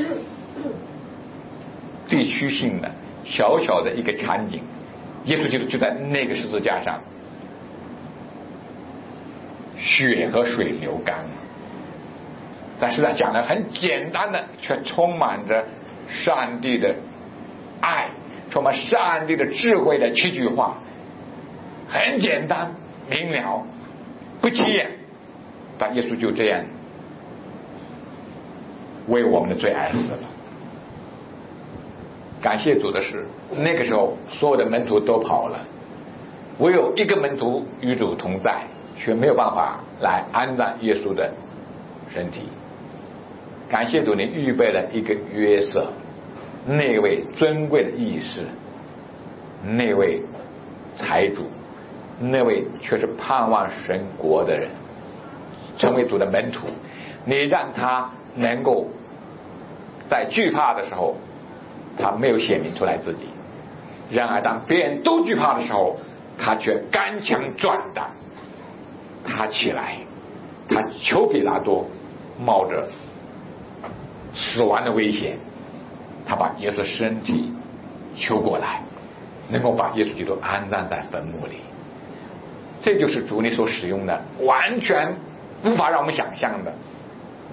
[SPEAKER 3] 地区性的小小的一个场景，耶稣基督就在那个十字架上，血和水流干了。但是他讲的很简单的，却充满着上帝的爱，充满上帝的智慧的七句话，很简单明了，不起眼，但耶稣就这样为我们的罪而死了。感谢主的是，那个时候所有的门徒都跑了，唯有一个门徒与主同在，却没有办法来安葬耶稣的身体。感谢主，你预备了一个约瑟，那位尊贵的义士，那位财主，那位却是盼望神国的人，成为主的门徒。你让他能够在惧怕的时候，他没有显明出来自己；然而当别人都惧怕的时候，他却刚强壮胆。他起来，他求比拉多，冒着死亡的危险，他把耶稣身体求过来，能够把耶稣基督安葬在坟墓里。这就是主你所使用的，完全无法让我们想象的。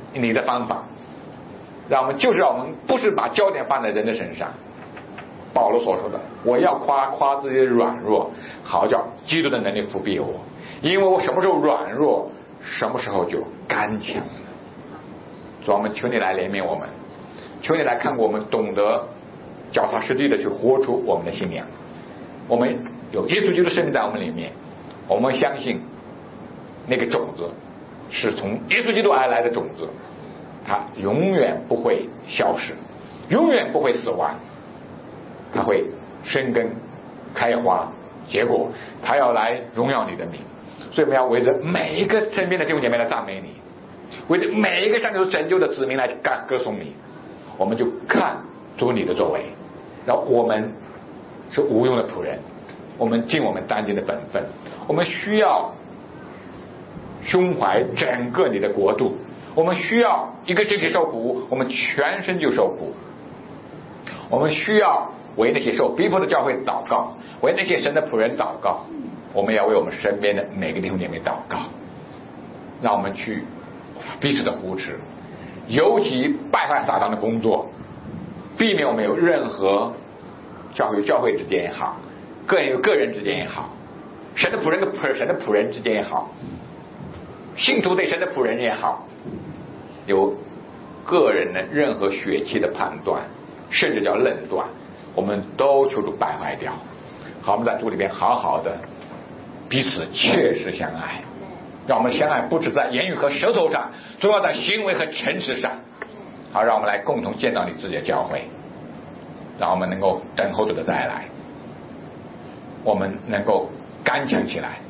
[SPEAKER 3] 你的方法，让我们就是让我们不是把焦点放在人的身上。保罗所说的，我要夸夸自己的软弱，好叫基督的能力覆庇我，因为我什么时候软弱，什么时候就刚强了。主，我们求你来怜悯我们，求你来看过我们，懂得脚踏实地的去活出我们的信仰。我们有耶稣基督的生命在我们里面，我们相信那个种子是从耶稣基督而来的种子，它永远不会消失，永远不会死亡，它会生根开花结果，它要来荣耀你的名。所以我们要围着每一个身边的弟兄姐妹来赞美你，围着每一个上帝拯救的子民来歌颂你。我们就看主你的作为，然后我们是无用的仆人，我们尽我们当尽的本分，我们需要胸怀整个你的国度，我们需要一个肢体受苦，我们全身就受苦，我们需要为那些受逼迫的教会祷告，为那些神的仆人祷告，我们要为我们身边的每个弟兄姐妹祷告，让我们去彼此的扶持，尤其败坏撒旦的工作，避免我们有任何教会与教会之间也好，个人与个人之间也好，神的仆人跟神的仆人之间也好，信徒对神的仆人也好，有个人的任何血气的判断，甚至叫论断，我们都求主败坏掉。好，我们在主里边好好的彼此切实相爱，让我们相爱不止在言语和舌头上，主要在行为和诚实上。好，让我们来共同见到你自己的教会，让我们能够等候主的再来，我们能够刚强起来，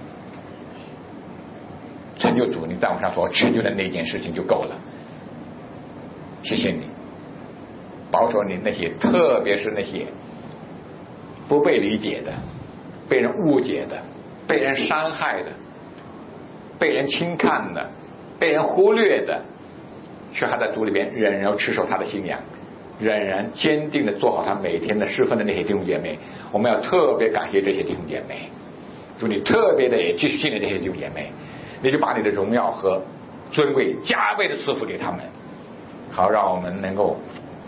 [SPEAKER 3] 成就主你在我们上所成就的那件事情就够了。谢谢你保守你那些，特别是那些不被理解的、被人误解的、被人伤害的、被人轻看的、被人忽略的，却还在主里边仍然持守他的信仰，仍然坚定的做好他每天的侍奉的那些弟兄姐妹，我们要特别感谢这些弟兄姐妹。主你特别的也继续信任这些弟兄姐妹，你就把你的荣耀和尊贵加倍的赐福给他们，好让我们能够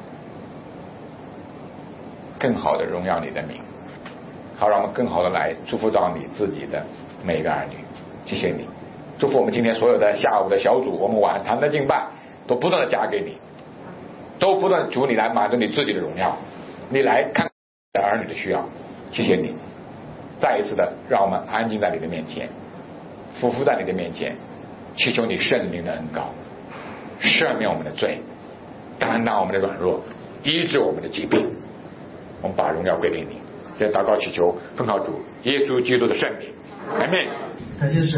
[SPEAKER 3] 更好的荣耀你的名，好让我们更好的来祝福到你自己的每一个儿女。谢谢你，祝福我们今天所有的下午的小组，我们晚堂的敬拜都不断的加给你，都不断主你来满足你自己的荣耀，你来看儿女的需要。谢谢你再一次的让我们安静在你的面前，匍匐在你的面前，祈求你圣灵的恩膏赦免我们的罪，担当我们的软弱，医治我们的疾病。我们把荣耀归给你，这祷告祈求奉靠主耶稣基督的圣名，阿们。
[SPEAKER 1] 感谢神。